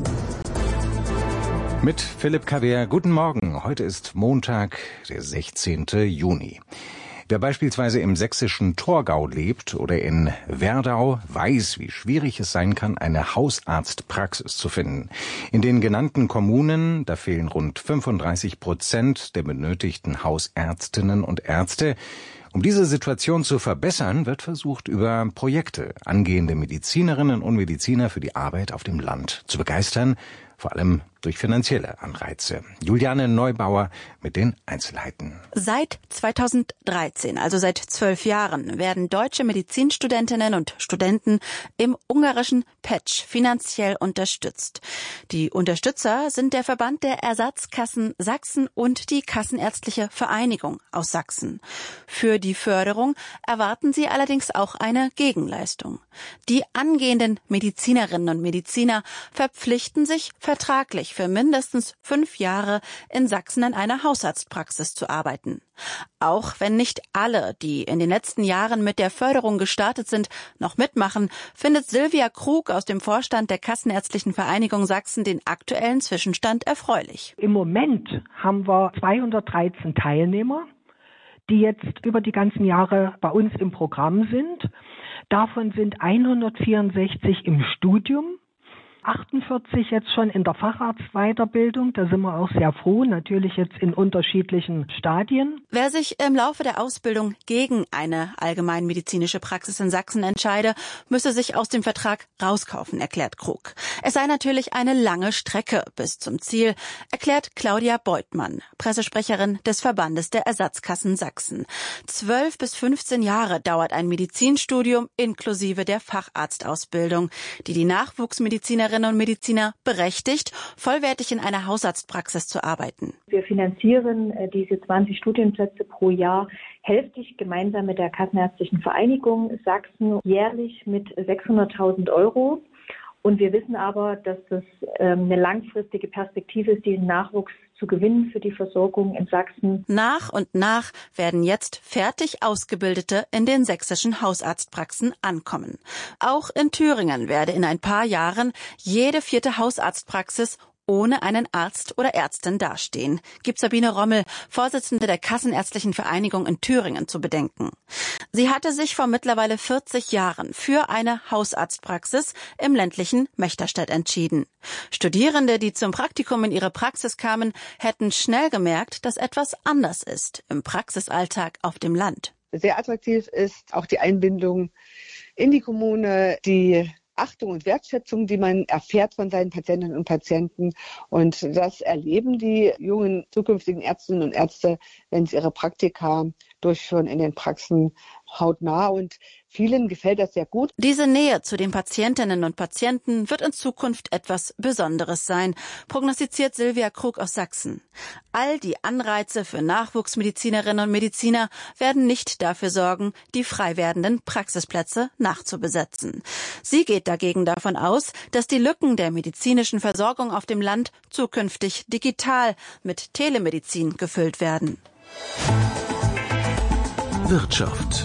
Mit Philipp Kavier. Guten Morgen. Heute ist Montag, der sechzehnte Juni. Wer beispielsweise im sächsischen Torgau lebt oder in Werdau, weiß, wie schwierig es sein kann, eine Hausarztpraxis zu finden. In den genannten Kommunen, da fehlen rund fünfunddreißig Prozent der benötigten Hausärztinnen und Ärzte. Um diese Situation zu verbessern, wird versucht, über Projekte angehende Medizinerinnen und Mediziner für die Arbeit auf dem Land zu begeistern, vor allem durch finanzielle Anreize. Juliane Neubauer mit den Einzelheiten. Seit zweitausenddreizehn, also seit zwölf Jahren, werden deutsche Medizinstudentinnen und Studenten im ungarischen Pécs finanziell unterstützt. Die Unterstützer sind der Verband der Ersatzkassen Sachsen und die Kassenärztliche Vereinigung aus Sachsen. Für die Förderung erwarten sie allerdings auch eine Gegenleistung. Die angehenden Medizinerinnen und Mediziner verpflichten sich vertraglich für mindestens fünf Jahre in Sachsen in einer Hausarztpraxis zu arbeiten. Auch wenn nicht alle, die in den letzten Jahren mit der Förderung gestartet sind, noch mitmachen, findet Silvia Krug aus dem Vorstand der Kassenärztlichen Vereinigung Sachsen den aktuellen Zwischenstand erfreulich. Im Moment haben wir zweihundertdreizehn Teilnehmer, die jetzt über die ganzen Jahre bei uns im Programm sind. Davon sind hundertvierundsechzig im Studium, achtundvierzig jetzt schon in der Facharztweiterbildung. Da sind wir auch sehr froh, natürlich jetzt in unterschiedlichen Stadien. Wer sich im Laufe der Ausbildung gegen eine allgemeinmedizinische Praxis in Sachsen entscheide, müsse sich aus dem Vertrag rauskaufen, erklärt Krug. Es sei natürlich eine lange Strecke bis zum Ziel, erklärt Claudia Beutmann, Pressesprecherin des Verbandes der Ersatzkassen Sachsen. Zwölf bis fünfzehn Jahre dauert ein Medizinstudium inklusive der Facharztausbildung, die die Nachwuchsmedizinerinnen und Mediziner berechtigt, vollwertig in einer Hausarztpraxis zu arbeiten. Wir finanzieren äh, diese zwanzig Studienplätze pro Jahr hälftig gemeinsam mit der Kassenärztlichen Vereinigung Sachsen jährlich mit sechshunderttausend Euro. Und wir wissen aber, dass das ähm, eine langfristige Perspektive ist, diesen Nachwuchs zu gewinnen für die Versorgung in Sachsen. Nach und nach werden jetzt fertig Ausgebildete in den sächsischen Hausarztpraxen ankommen. Auch in Thüringen werde in ein paar Jahren jede vierte Hausarztpraxis ohne einen Arzt oder Ärztin dastehen, gibt Sabine Rommel, Vorsitzende der Kassenärztlichen Vereinigung in Thüringen, zu bedenken. Sie hatte sich vor mittlerweile vierzig Jahren für eine Hausarztpraxis im ländlichen Mechterstedt entschieden. Studierende, die zum Praktikum in ihre Praxis kamen, hätten schnell gemerkt, dass etwas anders ist im Praxisalltag auf dem Land. Sehr attraktiv ist auch die Einbindung in die Kommune, die Achtung und Wertschätzung, die man erfährt von seinen Patientinnen und Patienten. Und das erleben die jungen zukünftigen Ärztinnen und Ärzte, wenn sie ihre Praktika durchführen in den Praxen hautnah. Und vielen gefällt das sehr gut. Diese Nähe zu den Patientinnen und Patienten wird in Zukunft etwas Besonderes sein, prognostiziert Silvia Krug aus Sachsen. All die Anreize für Nachwuchsmedizinerinnen und Mediziner werden nicht dafür sorgen, die frei werdenden Praxisplätze nachzubesetzen. Sie geht dagegen davon aus, dass die Lücken der medizinischen Versorgung auf dem Land zukünftig digital mit Telemedizin gefüllt werden. Wirtschaft.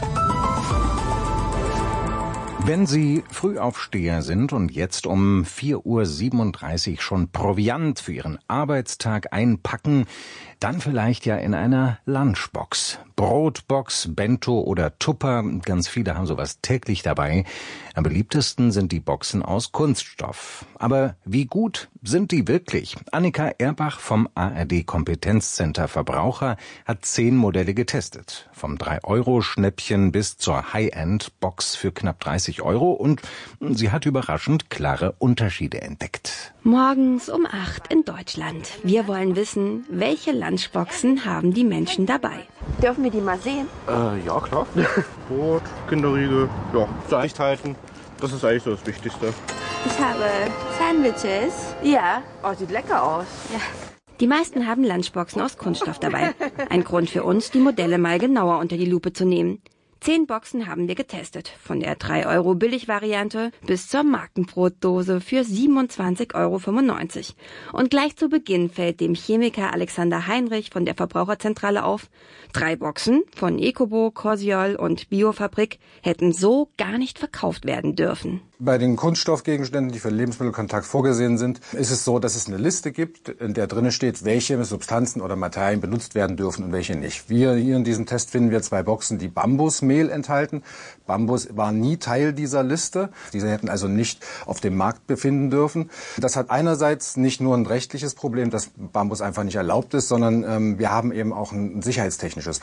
Wenn Sie Frühaufsteher sind und jetzt um vier Uhr siebenunddreißig schon Proviant für Ihren Arbeitstag einpacken, dann vielleicht ja in einer Lunchbox. Brotbox, Bento oder Tupper, ganz viele haben sowas täglich dabei. Am beliebtesten sind die Boxen aus Kunststoff. Aber wie gut sind die wirklich? Annika Erbach vom A R D-Kompetenzcenter Verbraucher hat zehn Modelle getestet. Vom drei Euro Schnäppchen bis zur High-End-Box für knapp dreißig Euro. Und sie hat überraschend klare Unterschiede entdeckt. Morgens um acht in Deutschland. Wir wollen wissen, welche Lunchboxen haben die Menschen dabei. Dürfen wir die mal sehen? Äh, ja, klar. Brot, Kinderriegel, ja, leicht halten. Das ist eigentlich so das Wichtigste. Ich habe Sandwiches. Ja, oh, sieht lecker aus. Ja. Die meisten haben Lunchboxen aus Kunststoff dabei. Ein Grund für uns, die Modelle mal genauer unter die Lupe zu nehmen. Zehn Boxen haben wir getestet, von der drei Euro Billigvariante bis zur Markenbrotdose für siebenundzwanzig Euro fünfundneunzig. Und gleich zu Beginn fällt dem Chemiker Alexander Heinrich von der Verbraucherzentrale auf, drei Boxen von Ecobo, Corsiol und Biofabrik hätten so gar nicht verkauft werden dürfen. Bei den Kunststoffgegenständen, die für Lebensmittelkontakt vorgesehen sind, ist es so, dass es eine Liste gibt, in der drin steht, welche Substanzen oder Materialien benutzt werden dürfen und welche nicht. Wir hier in diesem Test finden wir zwei Boxen, die Bambusmehl enthalten. Bambus war nie Teil dieser Liste. Diese hätten also nicht auf dem Markt befinden dürfen. Das hat einerseits nicht nur ein rechtliches Problem, dass Bambus einfach nicht erlaubt ist, sondern ähm, wir haben eben auch ein sicherheitstechnisches Problem.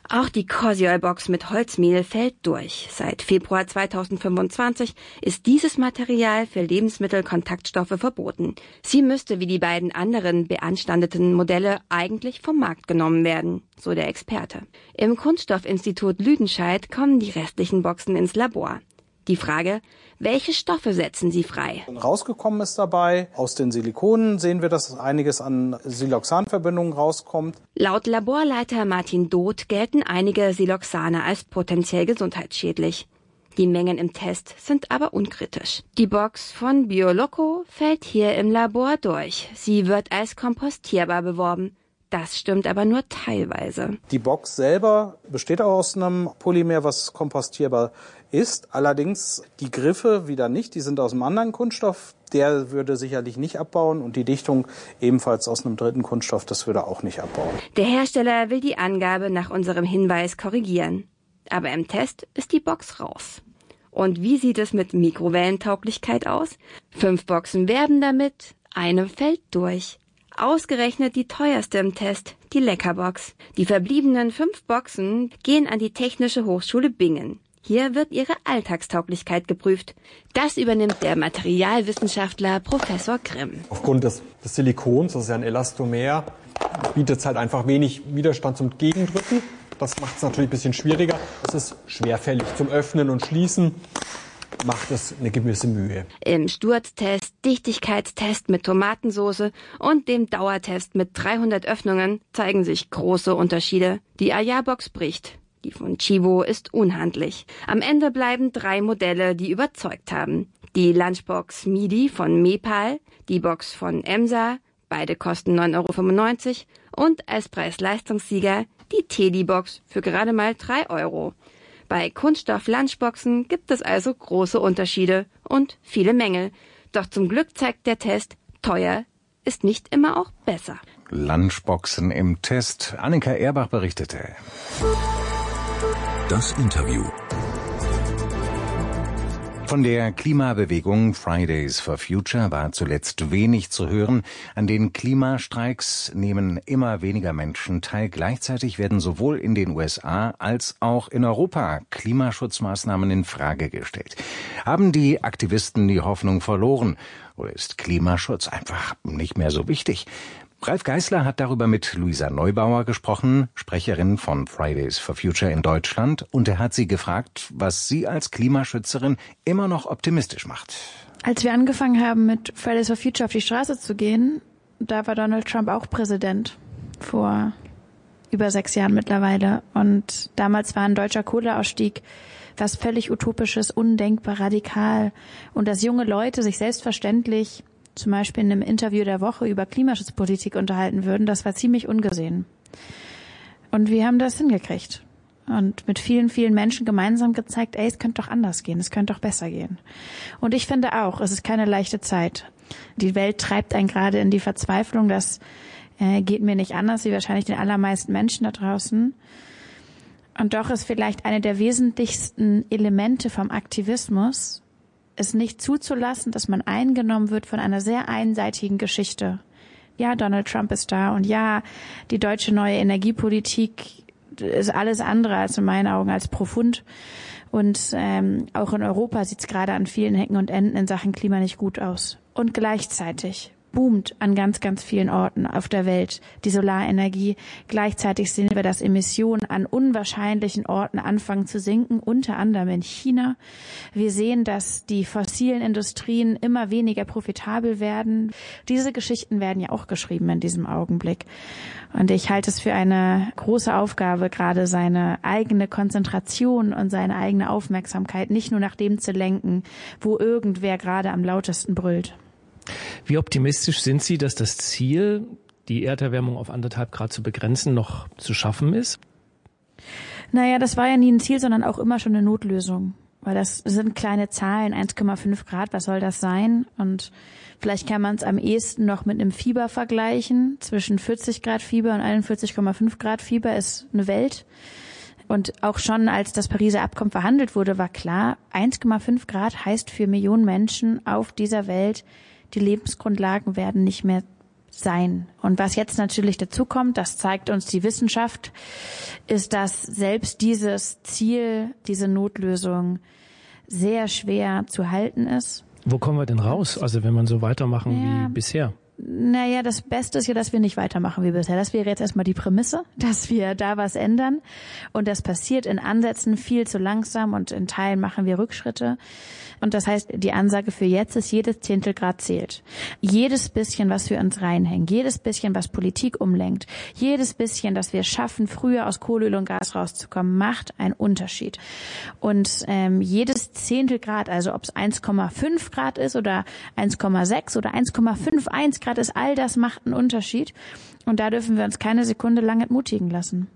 Auch die Corsiol-Box mit Holzmehl fällt durch. Seit Februar zweitausendfünfundzwanzig ist dieses Material für Lebensmittelkontaktstoffe verboten. Sie müsste wie die beiden anderen beanstandeten Modelle eigentlich vom Markt genommen werden, so der Experte. Im Kunststoffinstitut Lüdenscheid kommen die restlichen Boxen ins Labor. Die Frage, welche Stoffe setzen sie frei? Rausgekommen ist dabei, aus den Silikonen sehen wir, dass einiges an Siloxanverbindungen rauskommt. Laut Laborleiter Martin Doth gelten einige Siloxane als potenziell gesundheitsschädlich. Die Mengen im Test sind aber unkritisch. Die Box von Bioloco fällt hier im Labor durch. Sie wird als kompostierbar beworben. Das stimmt aber nur teilweise. Die Box selber besteht auch aus einem Polymer, was kompostierbar ist. Allerdings die Griffe wieder nicht, die sind aus einem anderen Kunststoff. Der würde sicherlich nicht abbauen und die Dichtung ebenfalls aus einem dritten Kunststoff, das würde auch nicht abbauen. Der Hersteller will die Angabe nach unserem Hinweis korrigieren. Aber im Test ist die Box raus. Und wie sieht es mit Mikrowellentauglichkeit aus? Fünf Boxen werben damit, eine fällt durch. Ausgerechnet die teuerste im Test, die Leckerbox. Die verbliebenen fünf Boxen gehen an die Technische Hochschule Bingen. Hier wird ihre Alltagstauglichkeit geprüft. Das übernimmt der Materialwissenschaftler Professor Grimm. Aufgrund des, des Silikons, das ist ja ein Elastomer, bietet es halt einfach wenig Widerstand zum Gegendrücken. Das macht es natürlich ein bisschen schwieriger. Es ist schwerfällig zum Öffnen und Schließen. Macht es eine gewisse Mühe. Im Sturztest, Dichtigkeitstest mit Tomatensauce und dem Dauertest mit dreihundert Öffnungen zeigen sich große Unterschiede. Die Ayabox bricht. Die von Chibo ist unhandlich. Am Ende bleiben drei Modelle, die überzeugt haben. Die Lunchbox Midi von Mepal, die Box von Emsa, beide kosten neun Euro fünfundneunzig und als Preis-Leistungssieger die Teddy-Box für gerade mal drei Euro. Bei Kunststoff-Lunchboxen gibt es also große Unterschiede und viele Mängel. Doch zum Glück zeigt der Test, teuer ist nicht immer auch besser. Lunchboxen im Test. Annika Erbach berichtete. Das Interview. Von der Klimabewegung Fridays for Future war zuletzt wenig zu hören. An den Klimastreiks nehmen immer weniger Menschen teil. Gleichzeitig werden sowohl in den U S A als auch in Europa Klimaschutzmaßnahmen in Frage gestellt. Haben die Aktivisten die Hoffnung verloren? Oder ist Klimaschutz einfach nicht mehr so wichtig? Ralf Geißler hat darüber mit Luisa Neubauer gesprochen, Sprecherin von Fridays for Future in Deutschland, und er hat sie gefragt, was sie als Klimaschützerin immer noch optimistisch macht. Als wir angefangen haben, mit Fridays for Future auf die Straße zu gehen, da war Donald Trump auch Präsident, vor über sechs Jahren mittlerweile. Und damals war ein deutscher Kohleausstieg was völlig Utopisches, undenkbar, radikal. Und dass junge Leute sich selbstverständlich zum Beispiel in einem Interview der Woche über Klimaschutzpolitik unterhalten würden, das war ziemlich ungesehen. Und wir haben das hingekriegt. Und mit vielen, vielen Menschen gemeinsam gezeigt, ey, es könnte doch anders gehen, es könnte doch besser gehen. Und ich finde auch, es ist keine leichte Zeit. Die Welt treibt einen gerade in die Verzweiflung, das äh, geht mir nicht anders, wie wahrscheinlich den allermeisten Menschen da draußen. Und doch ist vielleicht eine der wesentlichsten Elemente vom Aktivismus, es nicht zuzulassen, dass man eingenommen wird von einer sehr einseitigen Geschichte. Ja, Donald Trump ist da und ja, die deutsche neue Energiepolitik ist alles andere als in meinen Augen als profund. Und ähm, auch in Europa sieht es gerade an vielen Ecken und Enden in Sachen Klima nicht gut aus. Und gleichzeitig boomt an ganz, ganz vielen Orten auf der Welt die Solarenergie. Gleichzeitig sehen wir, dass Emissionen an unwahrscheinlichen Orten anfangen zu sinken, unter anderem in China. Wir sehen, dass die fossilen Industrien immer weniger profitabel werden. Diese Geschichten werden ja auch geschrieben in diesem Augenblick. Und ich halte es für eine große Aufgabe, gerade seine eigene Konzentration und seine eigene Aufmerksamkeit nicht nur nach dem zu lenken, wo irgendwer gerade am lautesten brüllt. Wie optimistisch sind Sie, dass das Ziel, die Erderwärmung auf anderthalb Grad zu begrenzen, noch zu schaffen ist? Naja, das war ja nie ein Ziel, sondern auch immer schon eine Notlösung. Weil das sind kleine Zahlen, eins Komma fünf Grad, was soll das sein? Und vielleicht kann man es am ehesten noch mit einem Fieber vergleichen. Zwischen vierzig Grad Fieber und einundvierzig Komma fünf Grad Fieber ist eine Welt. Und auch schon als das Pariser Abkommen verhandelt wurde, war klar, eins Komma fünf Grad heißt für Millionen Menschen auf dieser Welt, die Lebensgrundlagen werden nicht mehr sein. Und was jetzt natürlich dazu kommt, das zeigt uns die Wissenschaft, ist, dass selbst dieses Ziel, diese Notlösung sehr schwer zu halten ist. Wo kommen wir denn raus? Also wenn man so weitermachen ja. wie bisher? Naja, das Beste ist ja, dass wir nicht weitermachen wie bisher. Das wäre jetzt erstmal die Prämisse, dass wir da was ändern. Und das passiert in Ansätzen viel zu langsam und in Teilen machen wir Rückschritte. Und das heißt, die Ansage für jetzt ist, jedes Zehntelgrad zählt. Jedes bisschen, was wir uns reinhängen, jedes bisschen, was Politik umlenkt, jedes bisschen, dass wir schaffen, früher aus Kohle, Öl und Gas rauszukommen, macht einen Unterschied. Und ähm, jedes Zehntelgrad, also ob es eins Komma fünf Grad ist oder eins Komma sechs oder eins Komma einundfünfzig Grad ist, all das macht einen Unterschied. Und da dürfen wir uns keine Sekunde lang entmutigen lassen.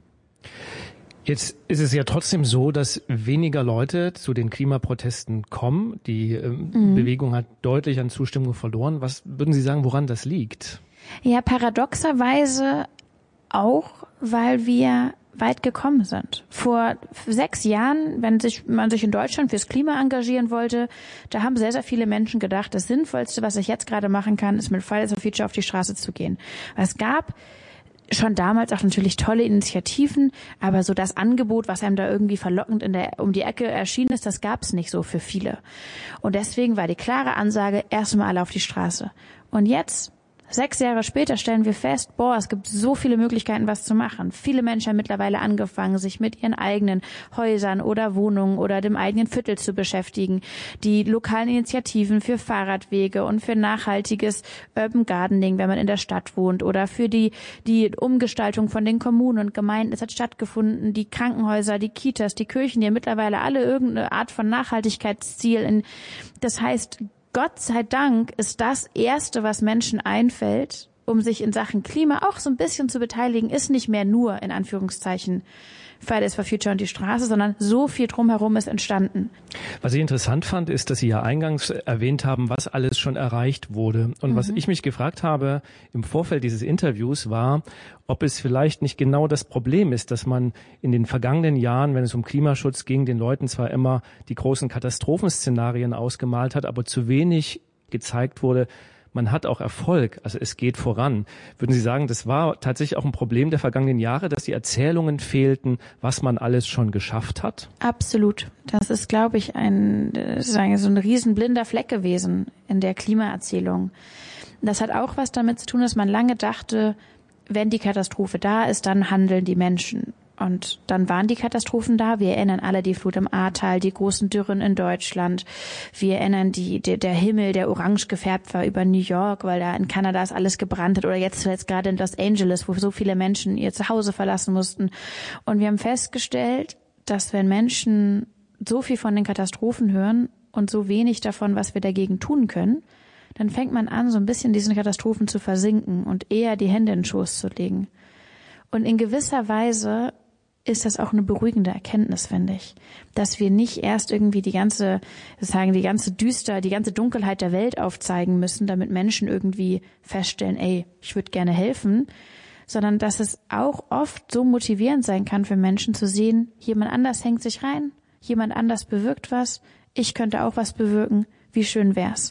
Jetzt ist es ja trotzdem so, dass weniger Leute zu den Klimaprotesten kommen. Die ähm, mhm. Bewegung hat deutlich an Zustimmung verloren. Was würden Sie sagen, woran das liegt? Ja, paradoxerweise auch, weil wir weit gekommen sind. Vor sechs Jahren, wenn sich, man sich in Deutschland fürs Klima engagieren wollte, da haben sehr, sehr viele Menschen gedacht, das Sinnvollste, was ich jetzt gerade machen kann, ist mit Fridays for Future auf die Straße zu gehen. Es gab schon damals auch natürlich tolle Initiativen, aber so das Angebot, was einem da irgendwie verlockend in der, um die Ecke erschienen ist, das gab es nicht so für viele. Und deswegen war die klare Ansage, erstmal alle auf die Straße. Und jetzt, sechs Jahre später, stellen wir fest, boah, es gibt so viele Möglichkeiten, was zu machen. Viele Menschen haben mittlerweile angefangen, sich mit ihren eigenen Häusern oder Wohnungen oder dem eigenen Viertel zu beschäftigen. Die lokalen Initiativen für Fahrradwege und für nachhaltiges Urban Gardening, wenn man in der Stadt wohnt, oder für die, die Umgestaltung von den Kommunen und Gemeinden. Es hat stattgefunden, die Krankenhäuser, die Kitas, die Kirchen, die haben mittlerweile alle irgendeine Art von Nachhaltigkeitsziel. In, das heißt, Gott sei Dank ist das Erste, was Menschen einfällt, um sich in Sachen Klima auch so ein bisschen zu beteiligen, ist nicht mehr nur, in Anführungszeichen, Fridays for Future und die Straße, sondern so viel drumherum ist entstanden. Was ich interessant fand, ist, dass Sie ja eingangs erwähnt haben, was alles schon erreicht wurde. Und mhm. was ich mich gefragt habe im Vorfeld dieses Interviews war, ob es vielleicht nicht genau das Problem ist, dass man in den vergangenen Jahren, wenn es um Klimaschutz ging, den Leuten zwar immer die großen Katastrophenszenarien ausgemalt hat, aber zu wenig gezeigt wurde, man hat auch Erfolg, also es geht voran. Würden Sie sagen, das war tatsächlich auch ein Problem der vergangenen Jahre, dass die Erzählungen fehlten, was man alles schon geschafft hat? Absolut. Das ist, glaube ich, ein, so ein riesen blinder Fleck gewesen in der Klimaerzählung. Das hat auch was damit zu tun, dass man lange dachte, wenn die Katastrophe da ist, dann handeln die Menschen. Und dann waren die Katastrophen da. Wir erinnern alle die Flut im Ahrtal, die großen Dürren in Deutschland. Wir erinnern die, die der Himmel, der orange gefärbt war über New York, weil da in Kanada ist alles gebrannt hat. Oder jetzt, jetzt gerade in Los Angeles, wo so viele Menschen ihr Zuhause verlassen mussten. Und wir haben festgestellt, dass wenn Menschen so viel von den Katastrophen hören und so wenig davon, was wir dagegen tun können, dann fängt man an, so ein bisschen diesen Katastrophen zu versinken und eher die Hände in den Schoß zu legen. Und in gewisser Weise ist das auch eine beruhigende Erkenntnis, finde ich, dass wir nicht erst irgendwie die ganze, sagen die ganze Düster, die ganze Dunkelheit der Welt aufzeigen müssen, damit Menschen irgendwie feststellen, ey, ich würde gerne helfen, sondern dass es auch oft so motivierend sein kann für Menschen zu sehen, jemand anders hängt sich rein, jemand anders bewirkt was, ich könnte auch was bewirken, wie schön wär's.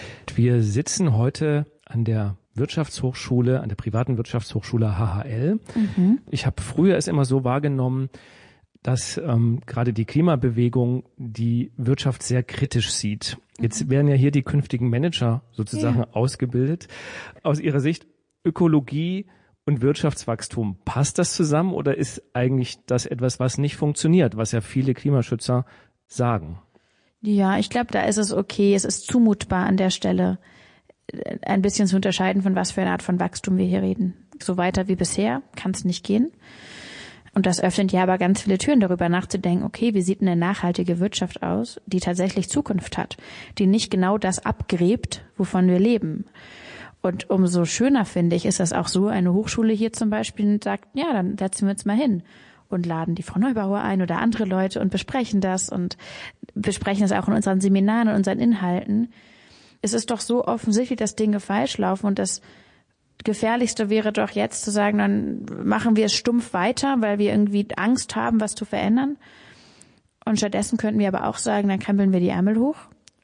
Wir sitzen heute an der Wirtschaftshochschule, an der privaten Wirtschaftshochschule H H L. Mhm. Ich habe früher es immer so wahrgenommen, dass ähm, gerade die Klimabewegung die Wirtschaft sehr kritisch sieht. Jetzt werden ja hier die künftigen Manager sozusagen ja. ausgebildet. Aus Ihrer Sicht Ökologie und Wirtschaftswachstum, passt das zusammen oder ist eigentlich das etwas, was nicht funktioniert, was ja viele Klimaschützer sagen? Ja, ich glaube, da ist es okay. Es ist zumutbar an der Stelle, ein bisschen zu unterscheiden, von was für eine Art von Wachstum wir hier reden. So weiter wie bisher kann es nicht gehen. Und das öffnet ja aber ganz viele Türen, darüber nachzudenken, okay, wie sieht eine nachhaltige Wirtschaft aus, die tatsächlich Zukunft hat, die nicht genau das abgräbt, wovon wir leben. Und umso schöner, finde ich, ist das auch so, eine Hochschule hier zum Beispiel sagt, ja, dann setzen wir uns mal hin und laden die Frau Neubauer ein oder andere Leute und besprechen das und besprechen das auch in unseren Seminaren und unseren Inhalten. Es ist doch so offensichtlich, dass Dinge falsch laufen und das Gefährlichste wäre doch jetzt zu sagen, dann machen wir es stumpf weiter, weil wir irgendwie Angst haben, was zu verändern. Und stattdessen könnten wir aber auch sagen, dann krempeln wir die Ärmel hoch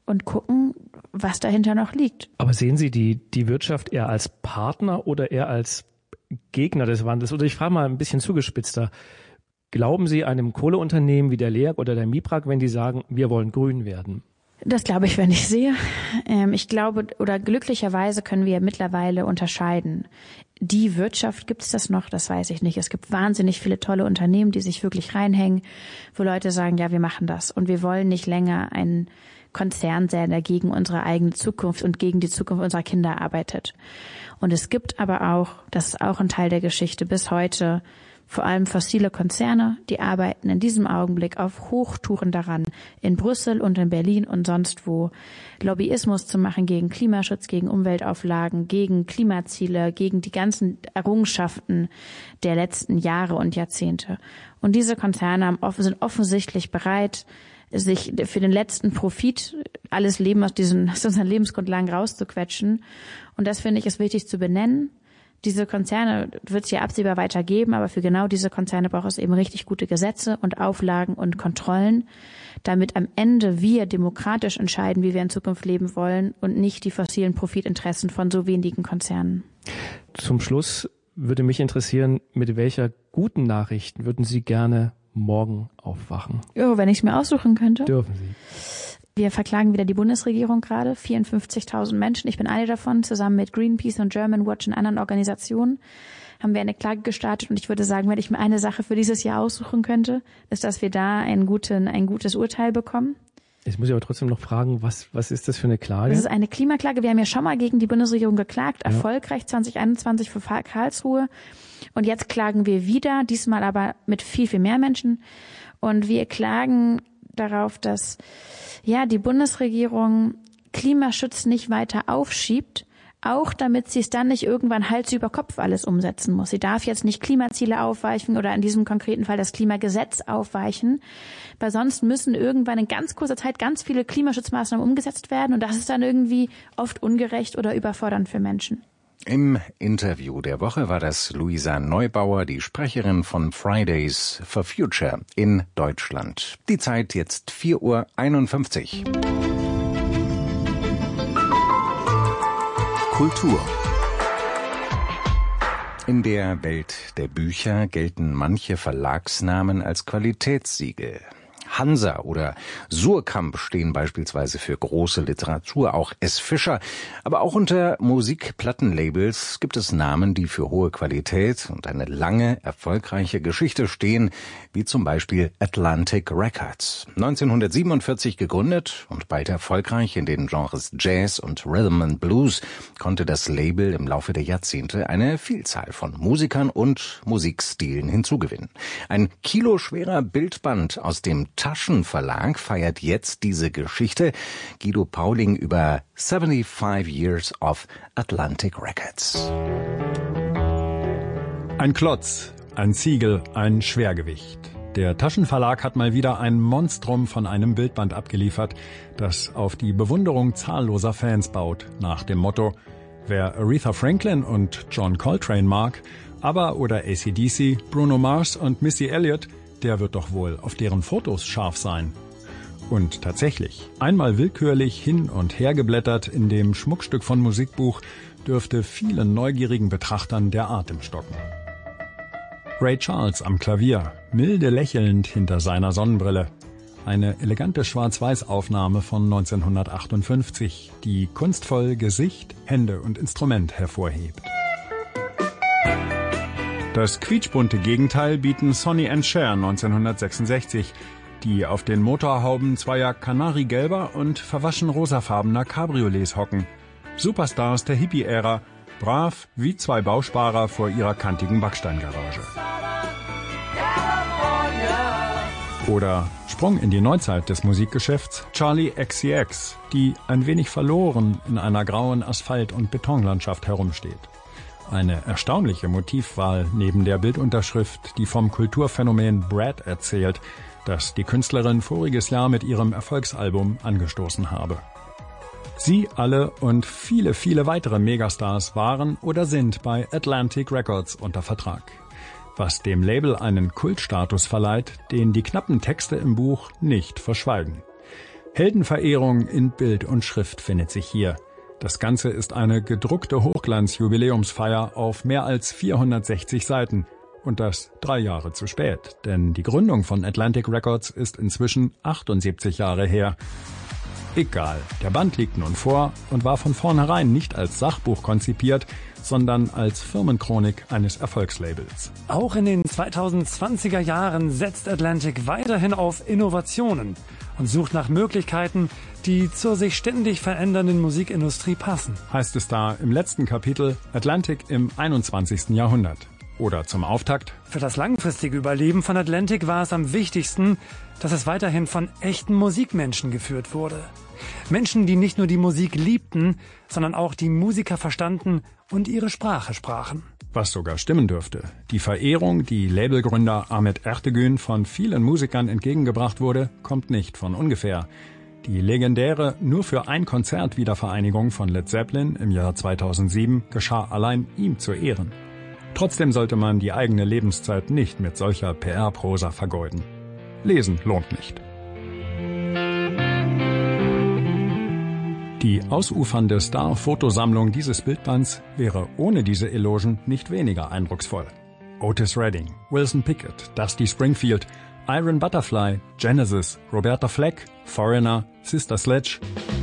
und gucken, was dahinter noch liegt. Aber sehen Sie die, die Wirtschaft eher als Partner oder eher als Gegner des Wandels? Oder ich frage mal ein bisschen zugespitzter. Glauben Sie einem Kohleunternehmen wie der L E A G oder der MIPRAG, wenn die sagen, wir wollen grün werden? Das glaube ich, wenn ich sehe. Ähm, ich glaube, oder glücklicherweise können wir mittlerweile unterscheiden. Die Wirtschaft, gibt es das noch? Das weiß ich nicht. Es gibt wahnsinnig viele tolle Unternehmen, die sich wirklich reinhängen, wo Leute sagen, ja, wir machen das. Und wir wollen nicht länger einen Konzern sein, der gegen unsere eigene Zukunft und gegen die Zukunft unserer Kinder arbeitet. Und es gibt aber auch, das ist auch ein Teil der Geschichte bis heute, vor allem fossile Konzerne, die arbeiten in diesem Augenblick auf Hochtouren daran, in Brüssel und in Berlin und sonst wo Lobbyismus zu machen gegen Klimaschutz, gegen Umweltauflagen, gegen Klimaziele, gegen die ganzen Errungenschaften der letzten Jahre und Jahrzehnte. Und diese Konzerne haben offen, sind offensichtlich bereit, sich für den letzten Profit alles Leben aus diesen, aus unseren Lebensgrundlagen rauszuquetschen. Und das finde ich ist wichtig zu benennen. Diese Konzerne wird es ja absehbar weitergeben, aber für genau diese Konzerne braucht es eben richtig gute Gesetze und Auflagen und Kontrollen, damit am Ende wir demokratisch entscheiden, wie wir in Zukunft leben wollen und nicht die fossilen Profitinteressen von so wenigen Konzernen. Zum Schluss würde mich interessieren, mit welcher guten Nachricht würden Sie gerne morgen aufwachen? Oh, wenn ich es mir aussuchen könnte. Dürfen Sie. Wir verklagen wieder die Bundesregierung gerade, vierundfünfzigtausend Menschen. Ich bin eine davon. Zusammen mit Greenpeace und German Watch und anderen Organisationen haben wir eine Klage gestartet. Und ich würde sagen, wenn ich mir eine Sache für dieses Jahr aussuchen könnte, ist, dass wir da einen guten, ein gutes Urteil bekommen. Jetzt muss ich aber trotzdem noch fragen, was, was ist das für eine Klage? Das ist eine Klimaklage. Wir haben ja schon mal gegen die Bundesregierung geklagt, ja. Erfolgreich zwanzig einundzwanzig für Karlsruhe. Und jetzt klagen wir wieder, diesmal aber mit viel, viel mehr Menschen. Und wir klagen darauf, dass ja die Bundesregierung Klimaschutz nicht weiter aufschiebt, auch damit sie es dann nicht irgendwann Hals über Kopf alles umsetzen muss. Sie darf jetzt nicht Klimaziele aufweichen oder in diesem konkreten Fall das Klimagesetz aufweichen, weil sonst müssen irgendwann in ganz kurzer Zeit ganz viele Klimaschutzmaßnahmen umgesetzt werden und das ist dann irgendwie oft ungerecht oder überfordernd für Menschen. Im Interview der Woche war das Luisa Neubauer, die Sprecherin von Fridays for Future in Deutschland. Die Zeit jetzt vier Uhr einundfünfzig. Kultur. In der Welt der Bücher gelten manche Verlagsnamen als Qualitätssiegel. Hansa oder Suhrkamp stehen beispielsweise für große Literatur, auch S. Fischer. Aber auch unter Musikplattenlabels gibt es Namen, die für hohe Qualität und eine lange, erfolgreiche Geschichte stehen, wie zum Beispiel Atlantic Records. neunzehnhundertsiebenundvierzig gegründet und bald erfolgreich in den Genres Jazz und Rhythm and Blues, konnte das Label im Laufe der Jahrzehnte eine Vielzahl von Musikern und Musikstilen hinzugewinnen. Ein kiloschwerer Bildband aus dem Taschenverlag feiert jetzt diese Geschichte. Guido Pauling über seventy-five Years of Atlantic Records. Ein Klotz, ein Ziegel, ein Schwergewicht. Der Taschenverlag hat mal wieder ein Monstrum von einem Bildband abgeliefert, das auf die Bewunderung zahlloser Fans baut, nach dem Motto: Wer Aretha Franklin und John Coltrane mag, ABBA oder A C D C, Bruno Mars und Missy Elliott, der wird doch wohl auf deren Fotos scharf sein. Und tatsächlich, einmal willkürlich hin und her geblättert in dem Schmuckstück von Musikbuch, dürfte vielen neugierigen Betrachtern der Atem stocken. Ray Charles am Klavier, milde lächelnd hinter seiner Sonnenbrille. Eine elegante Schwarz-Weiß-Aufnahme von neunzehnhundertachtundfünfzig, die kunstvoll Gesicht, Hände und Instrument hervorhebt. Das quietschbunte Gegenteil bieten Sonny and Cher neunzehnhundertsechsundsechzig, die auf den Motorhauben zweier kanarigelber und verwaschen rosafarbener Cabriolets hocken. Superstars der Hippie-Ära, brav wie zwei Bausparer vor ihrer kantigen Backsteingarage. Oder Sprung in die Neuzeit des Musikgeschäfts, Charlie X C X, die ein wenig verloren in einer grauen Asphalt- und Betonlandschaft herumsteht. Eine erstaunliche Motivwahl neben der Bildunterschrift, die vom Kulturphänomen Brad erzählt, das die Künstlerin voriges Jahr mit ihrem Erfolgsalbum angestoßen habe. Sie alle und viele, viele weitere Megastars waren oder sind bei Atlantic Records unter Vertrag, was dem Label einen Kultstatus verleiht, den die knappen Texte im Buch nicht verschweigen. Heldenverehrung in Bild und Schrift findet sich hier. Das Ganze ist eine gedruckte Hochglanz-Jubiläumsfeier auf mehr als vierhundertsechzig Seiten. Und das drei Jahre zu spät, denn die Gründung von Atlantic Records ist inzwischen achtundsiebzig Jahre her. Egal, der Band liegt nun vor und war von vornherein nicht als Sachbuch konzipiert, sondern als Firmenchronik eines Erfolgslabels. Auch in den zweitausendzwanziger Jahren setzt Atlantic weiterhin auf Innovationen und sucht nach Möglichkeiten, die zur sich ständig verändernden Musikindustrie passen. Heißt es da im letzten Kapitel Atlantic im einundzwanzigsten Jahrhundert. Oder zum Auftakt: Für das langfristige Überleben von Atlantic war es am wichtigsten, dass es weiterhin von echten Musikmenschen geführt wurde. Menschen, die nicht nur die Musik liebten, sondern auch die Musiker verstanden und ihre Sprache sprachen. Was sogar stimmen dürfte. Die Verehrung, die Labelgründer Ahmet Ertegün von vielen Musikern entgegengebracht wurde, kommt nicht von ungefähr. Die legendäre nur für ein Konzert Wiedervereinigung von Led Zeppelin im Jahr zweitausendsieben geschah allein ihm zu Ehren. Trotzdem sollte man die eigene Lebenszeit nicht mit solcher P R-Prosa vergeuden. Lesen lohnt nicht. Die ausufernde Star-Fotosammlung dieses Bildbands wäre ohne diese Elogen nicht weniger eindrucksvoll. Otis Redding, Wilson Pickett, Dusty Springfield, Iron Butterfly, Genesis, Roberta Fleck, Foreigner, Sister Sledge.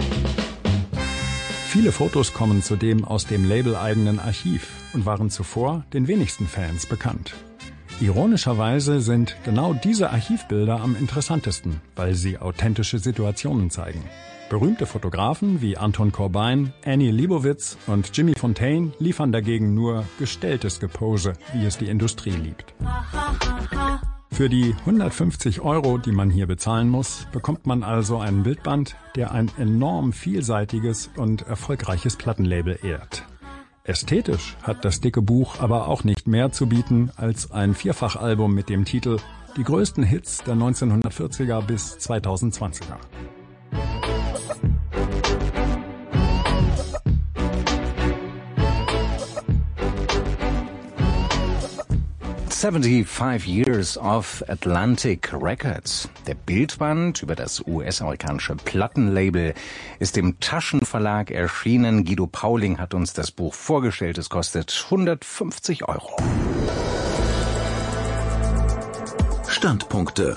Viele Fotos kommen zudem aus dem labeleigenen Archiv und waren zuvor den wenigsten Fans bekannt. Ironischerweise sind genau diese Archivbilder am interessantesten, weil sie authentische Situationen zeigen. Berühmte Fotografen wie Anton Corbijn, Annie Leibovitz und Jimmy Fontane liefern dagegen nur gestelltes Gepose, wie es die Industrie liebt. Für die hundertfünfzig Euro, die man hier bezahlen muss, bekommt man also einen Bildband, der ein enorm vielseitiges und erfolgreiches Plattenlabel ehrt. Ästhetisch hat das dicke Buch aber auch nicht mehr zu bieten als ein Vierfachalbum mit dem Titel Die größten Hits der neunzehnhundertvierziger bis zweitausendzwanziger. seventy-five Years of Atlantic Records. Der Bildband über das U S-amerikanische Plattenlabel ist im Taschenverlag erschienen. Guido Pauling hat uns das Buch vorgestellt. Es kostet hundertfünfzig Euro. Standpunkte.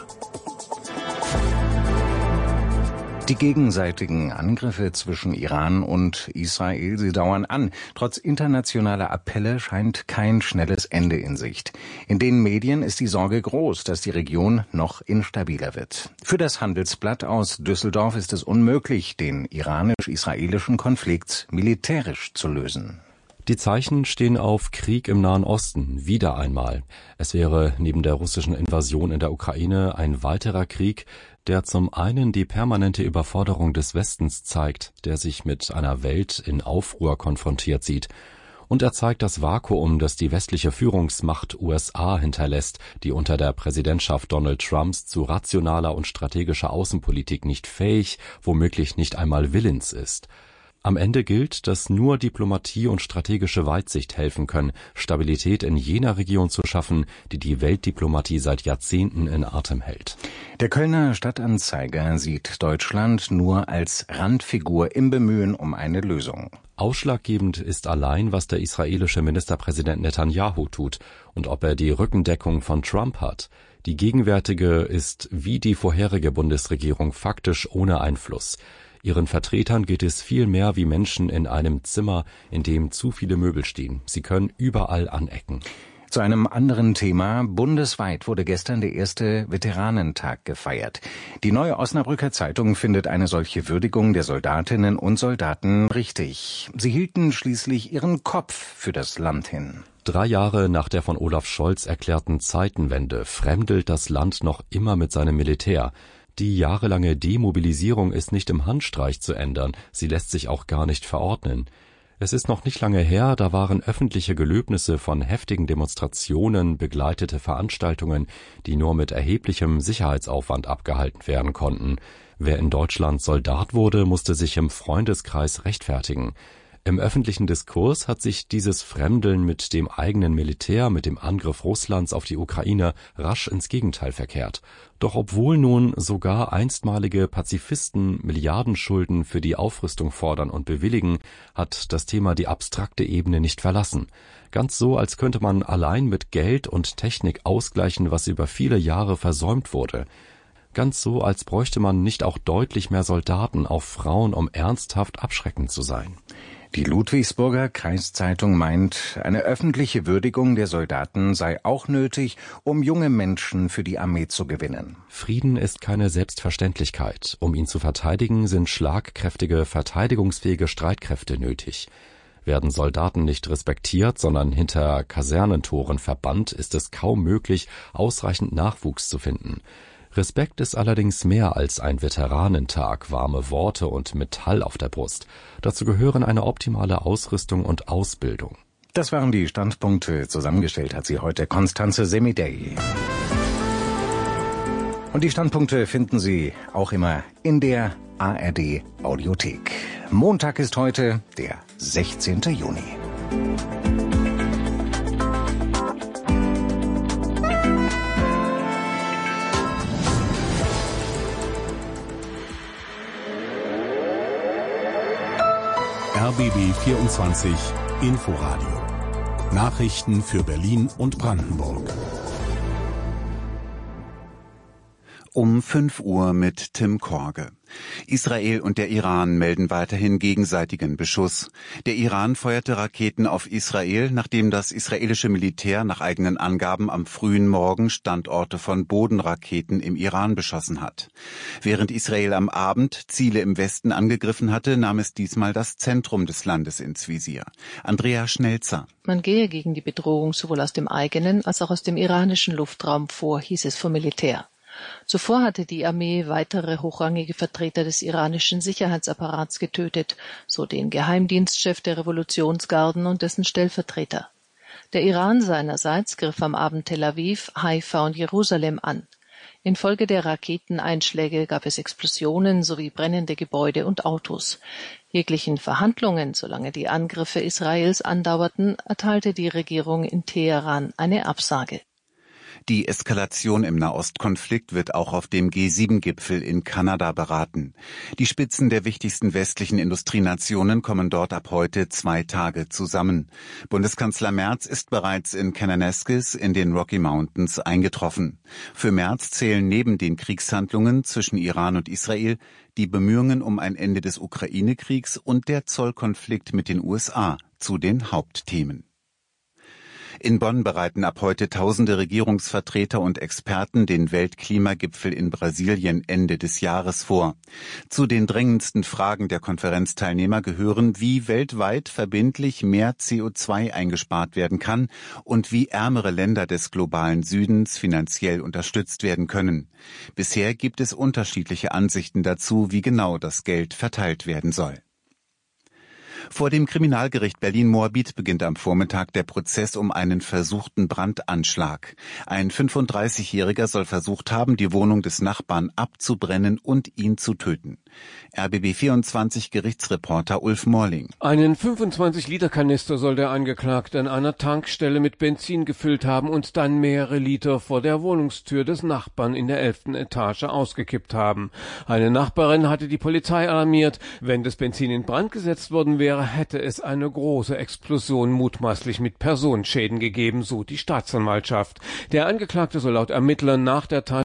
Die gegenseitigen Angriffe zwischen Iran und Israel, sie dauern an. Trotz internationaler Appelle scheint kein schnelles Ende in Sicht. In den Medien ist die Sorge groß, dass die Region noch instabiler wird. Für das Handelsblatt aus Düsseldorf ist es unmöglich, den iranisch-israelischen Konflikt militärisch zu lösen. Die Zeichen stehen auf Krieg im Nahen Osten, wieder einmal. Es wäre neben der russischen Invasion in der Ukraine ein weiterer Krieg, der zum einen die permanente Überforderung des Westens zeigt, der sich mit einer Welt in Aufruhr konfrontiert sieht. Und er zeigt das Vakuum, das die westliche Führungsmacht U S A hinterlässt, die unter der Präsidentschaft Donald Trumps zu rationaler und strategischer Außenpolitik nicht fähig, womöglich nicht einmal willens ist. Am Ende gilt, dass nur Diplomatie und strategische Weitsicht helfen können, Stabilität in jener Region zu schaffen, die die Weltdiplomatie seit Jahrzehnten in Atem hält. Der Kölner Stadtanzeiger sieht Deutschland nur als Randfigur im Bemühen um eine Lösung. Ausschlaggebend ist allein, was der israelische Ministerpräsident Netanyahu tut und ob er die Rückendeckung von Trump hat. Die gegenwärtige ist wie die vorherige Bundesregierung faktisch ohne Einfluss. Ihren Vertretern geht es viel mehr wie Menschen in einem Zimmer, in dem zu viele Möbel stehen. Sie können überall anecken. Zu einem anderen Thema. Bundesweit wurde gestern der erste Veteranentag gefeiert. Die Neue Osnabrücker Zeitung findet eine solche Würdigung der Soldatinnen und Soldaten richtig. Sie hielten schließlich ihren Kopf für das Land hin. Drei Jahre nach der von Olaf Scholz erklärten Zeitenwende fremdelt das Land noch immer mit seinem Militär. Die jahrelange Demobilisierung ist nicht im Handstreich zu ändern, sie lässt sich auch gar nicht verordnen. Es ist noch nicht lange her, da waren öffentliche Gelöbnisse von heftigen Demonstrationen, begleitete Veranstaltungen, die nur mit erheblichem Sicherheitsaufwand abgehalten werden konnten. Wer in Deutschland Soldat wurde, musste sich im Freundeskreis rechtfertigen. Im öffentlichen Diskurs hat sich dieses Fremdeln mit dem eigenen Militär, mit dem Angriff Russlands auf die Ukraine rasch ins Gegenteil verkehrt. Doch obwohl nun sogar einstmalige Pazifisten Milliardenschulden für die Aufrüstung fordern und bewilligen, hat das Thema die abstrakte Ebene nicht verlassen. Ganz so, als könnte man allein mit Geld und Technik ausgleichen, was über viele Jahre versäumt wurde. Ganz so, als bräuchte man nicht auch deutlich mehr Soldaten auf Frauen, um ernsthaft abschreckend zu sein. Die Ludwigsburger Kreiszeitung meint, eine öffentliche Würdigung der Soldaten sei auch nötig, um junge Menschen für die Armee zu gewinnen. Frieden ist keine Selbstverständlichkeit. Um ihn zu verteidigen, sind schlagkräftige, verteidigungsfähige Streitkräfte nötig. Werden Soldaten nicht respektiert, sondern hinter Kasernentoren verbannt, ist es kaum möglich, ausreichend Nachwuchs zu finden. Respekt ist allerdings mehr als ein Veteranentag, warme Worte und Metall auf der Brust. Dazu gehören eine optimale Ausrüstung und Ausbildung. Das waren die Standpunkte. Zusammengestellt hat sie heute Constanze Semidey. Und die Standpunkte finden Sie auch immer in der A R D Audiothek. Montag ist heute der sechzehnte Juni. R B B vierundzwanzig Inforadio. Nachrichten für Berlin und Brandenburg. Um fünf Uhr mit Tim Korge. Israel und der Iran melden weiterhin gegenseitigen Beschuss. Der Iran feuerte Raketen auf Israel, nachdem das israelische Militär nach eigenen Angaben am frühen Morgen Standorte von Bodenraketen im Iran beschossen hat. Während Israel am Abend Ziele im Westen angegriffen hatte, nahm es diesmal das Zentrum des Landes ins Visier. Andrea Schnelzer. Man gehe gegen die Bedrohung sowohl aus dem eigenen als auch aus dem iranischen Luftraum vor, hieß es vom Militär. Zuvor hatte die Armee weitere hochrangige Vertreter des iranischen Sicherheitsapparats getötet, so den Geheimdienstchef der Revolutionsgarden und dessen Stellvertreter. Der Iran seinerseits griff am Abend Tel Aviv, Haifa und Jerusalem an. Infolge der Raketeneinschläge gab es Explosionen sowie brennende Gebäude und Autos. Jeglichen Verhandlungen, solange die Angriffe Israels andauerten, erteilte die Regierung in Teheran eine Absage. Die Eskalation im Nahostkonflikt wird auch auf dem G sieben Gipfel in Kanada beraten. Die Spitzen der wichtigsten westlichen Industrienationen kommen dort ab heute zwei Tage zusammen. Bundeskanzler Merz ist bereits in Kananaskis in den Rocky Mountains eingetroffen. Für Merz zählen neben den Kriegshandlungen zwischen Iran und Israel die Bemühungen um ein Ende des Ukraine-Kriegs und der Zollkonflikt mit den U S A zu den Hauptthemen. In Bonn bereiten ab heute tausende Regierungsvertreter und Experten den Weltklimagipfel in Brasilien Ende des Jahres vor. Zu den drängendsten Fragen der Konferenzteilnehmer gehören, wie weltweit verbindlich mehr C O zwei eingespart werden kann und wie ärmere Länder des globalen Südens finanziell unterstützt werden können. Bisher gibt es unterschiedliche Ansichten dazu, wie genau das Geld verteilt werden soll. Vor dem Kriminalgericht Berlin-Moabit beginnt am Vormittag der Prozess um einen versuchten Brandanschlag. Ein fünfunddreißigjähriger soll versucht haben, die Wohnung des Nachbarn abzubrennen und ihn zu töten. R B B vierundzwanzig Gerichtsreporter Ulf Morling. Einen fünfundzwanzig Liter Kanister soll der Angeklagte an einer Tankstelle mit Benzin gefüllt haben und dann mehrere Liter vor der Wohnungstür des Nachbarn in der elften Etage ausgekippt haben. Eine Nachbarin hatte die Polizei alarmiert. Wenn das Benzin in Brand gesetzt worden wäre, hätte es eine große Explosion mutmaßlich mit Personenschäden gegeben, so die Staatsanwaltschaft. Der Angeklagte soll laut Ermittlern nach der Tat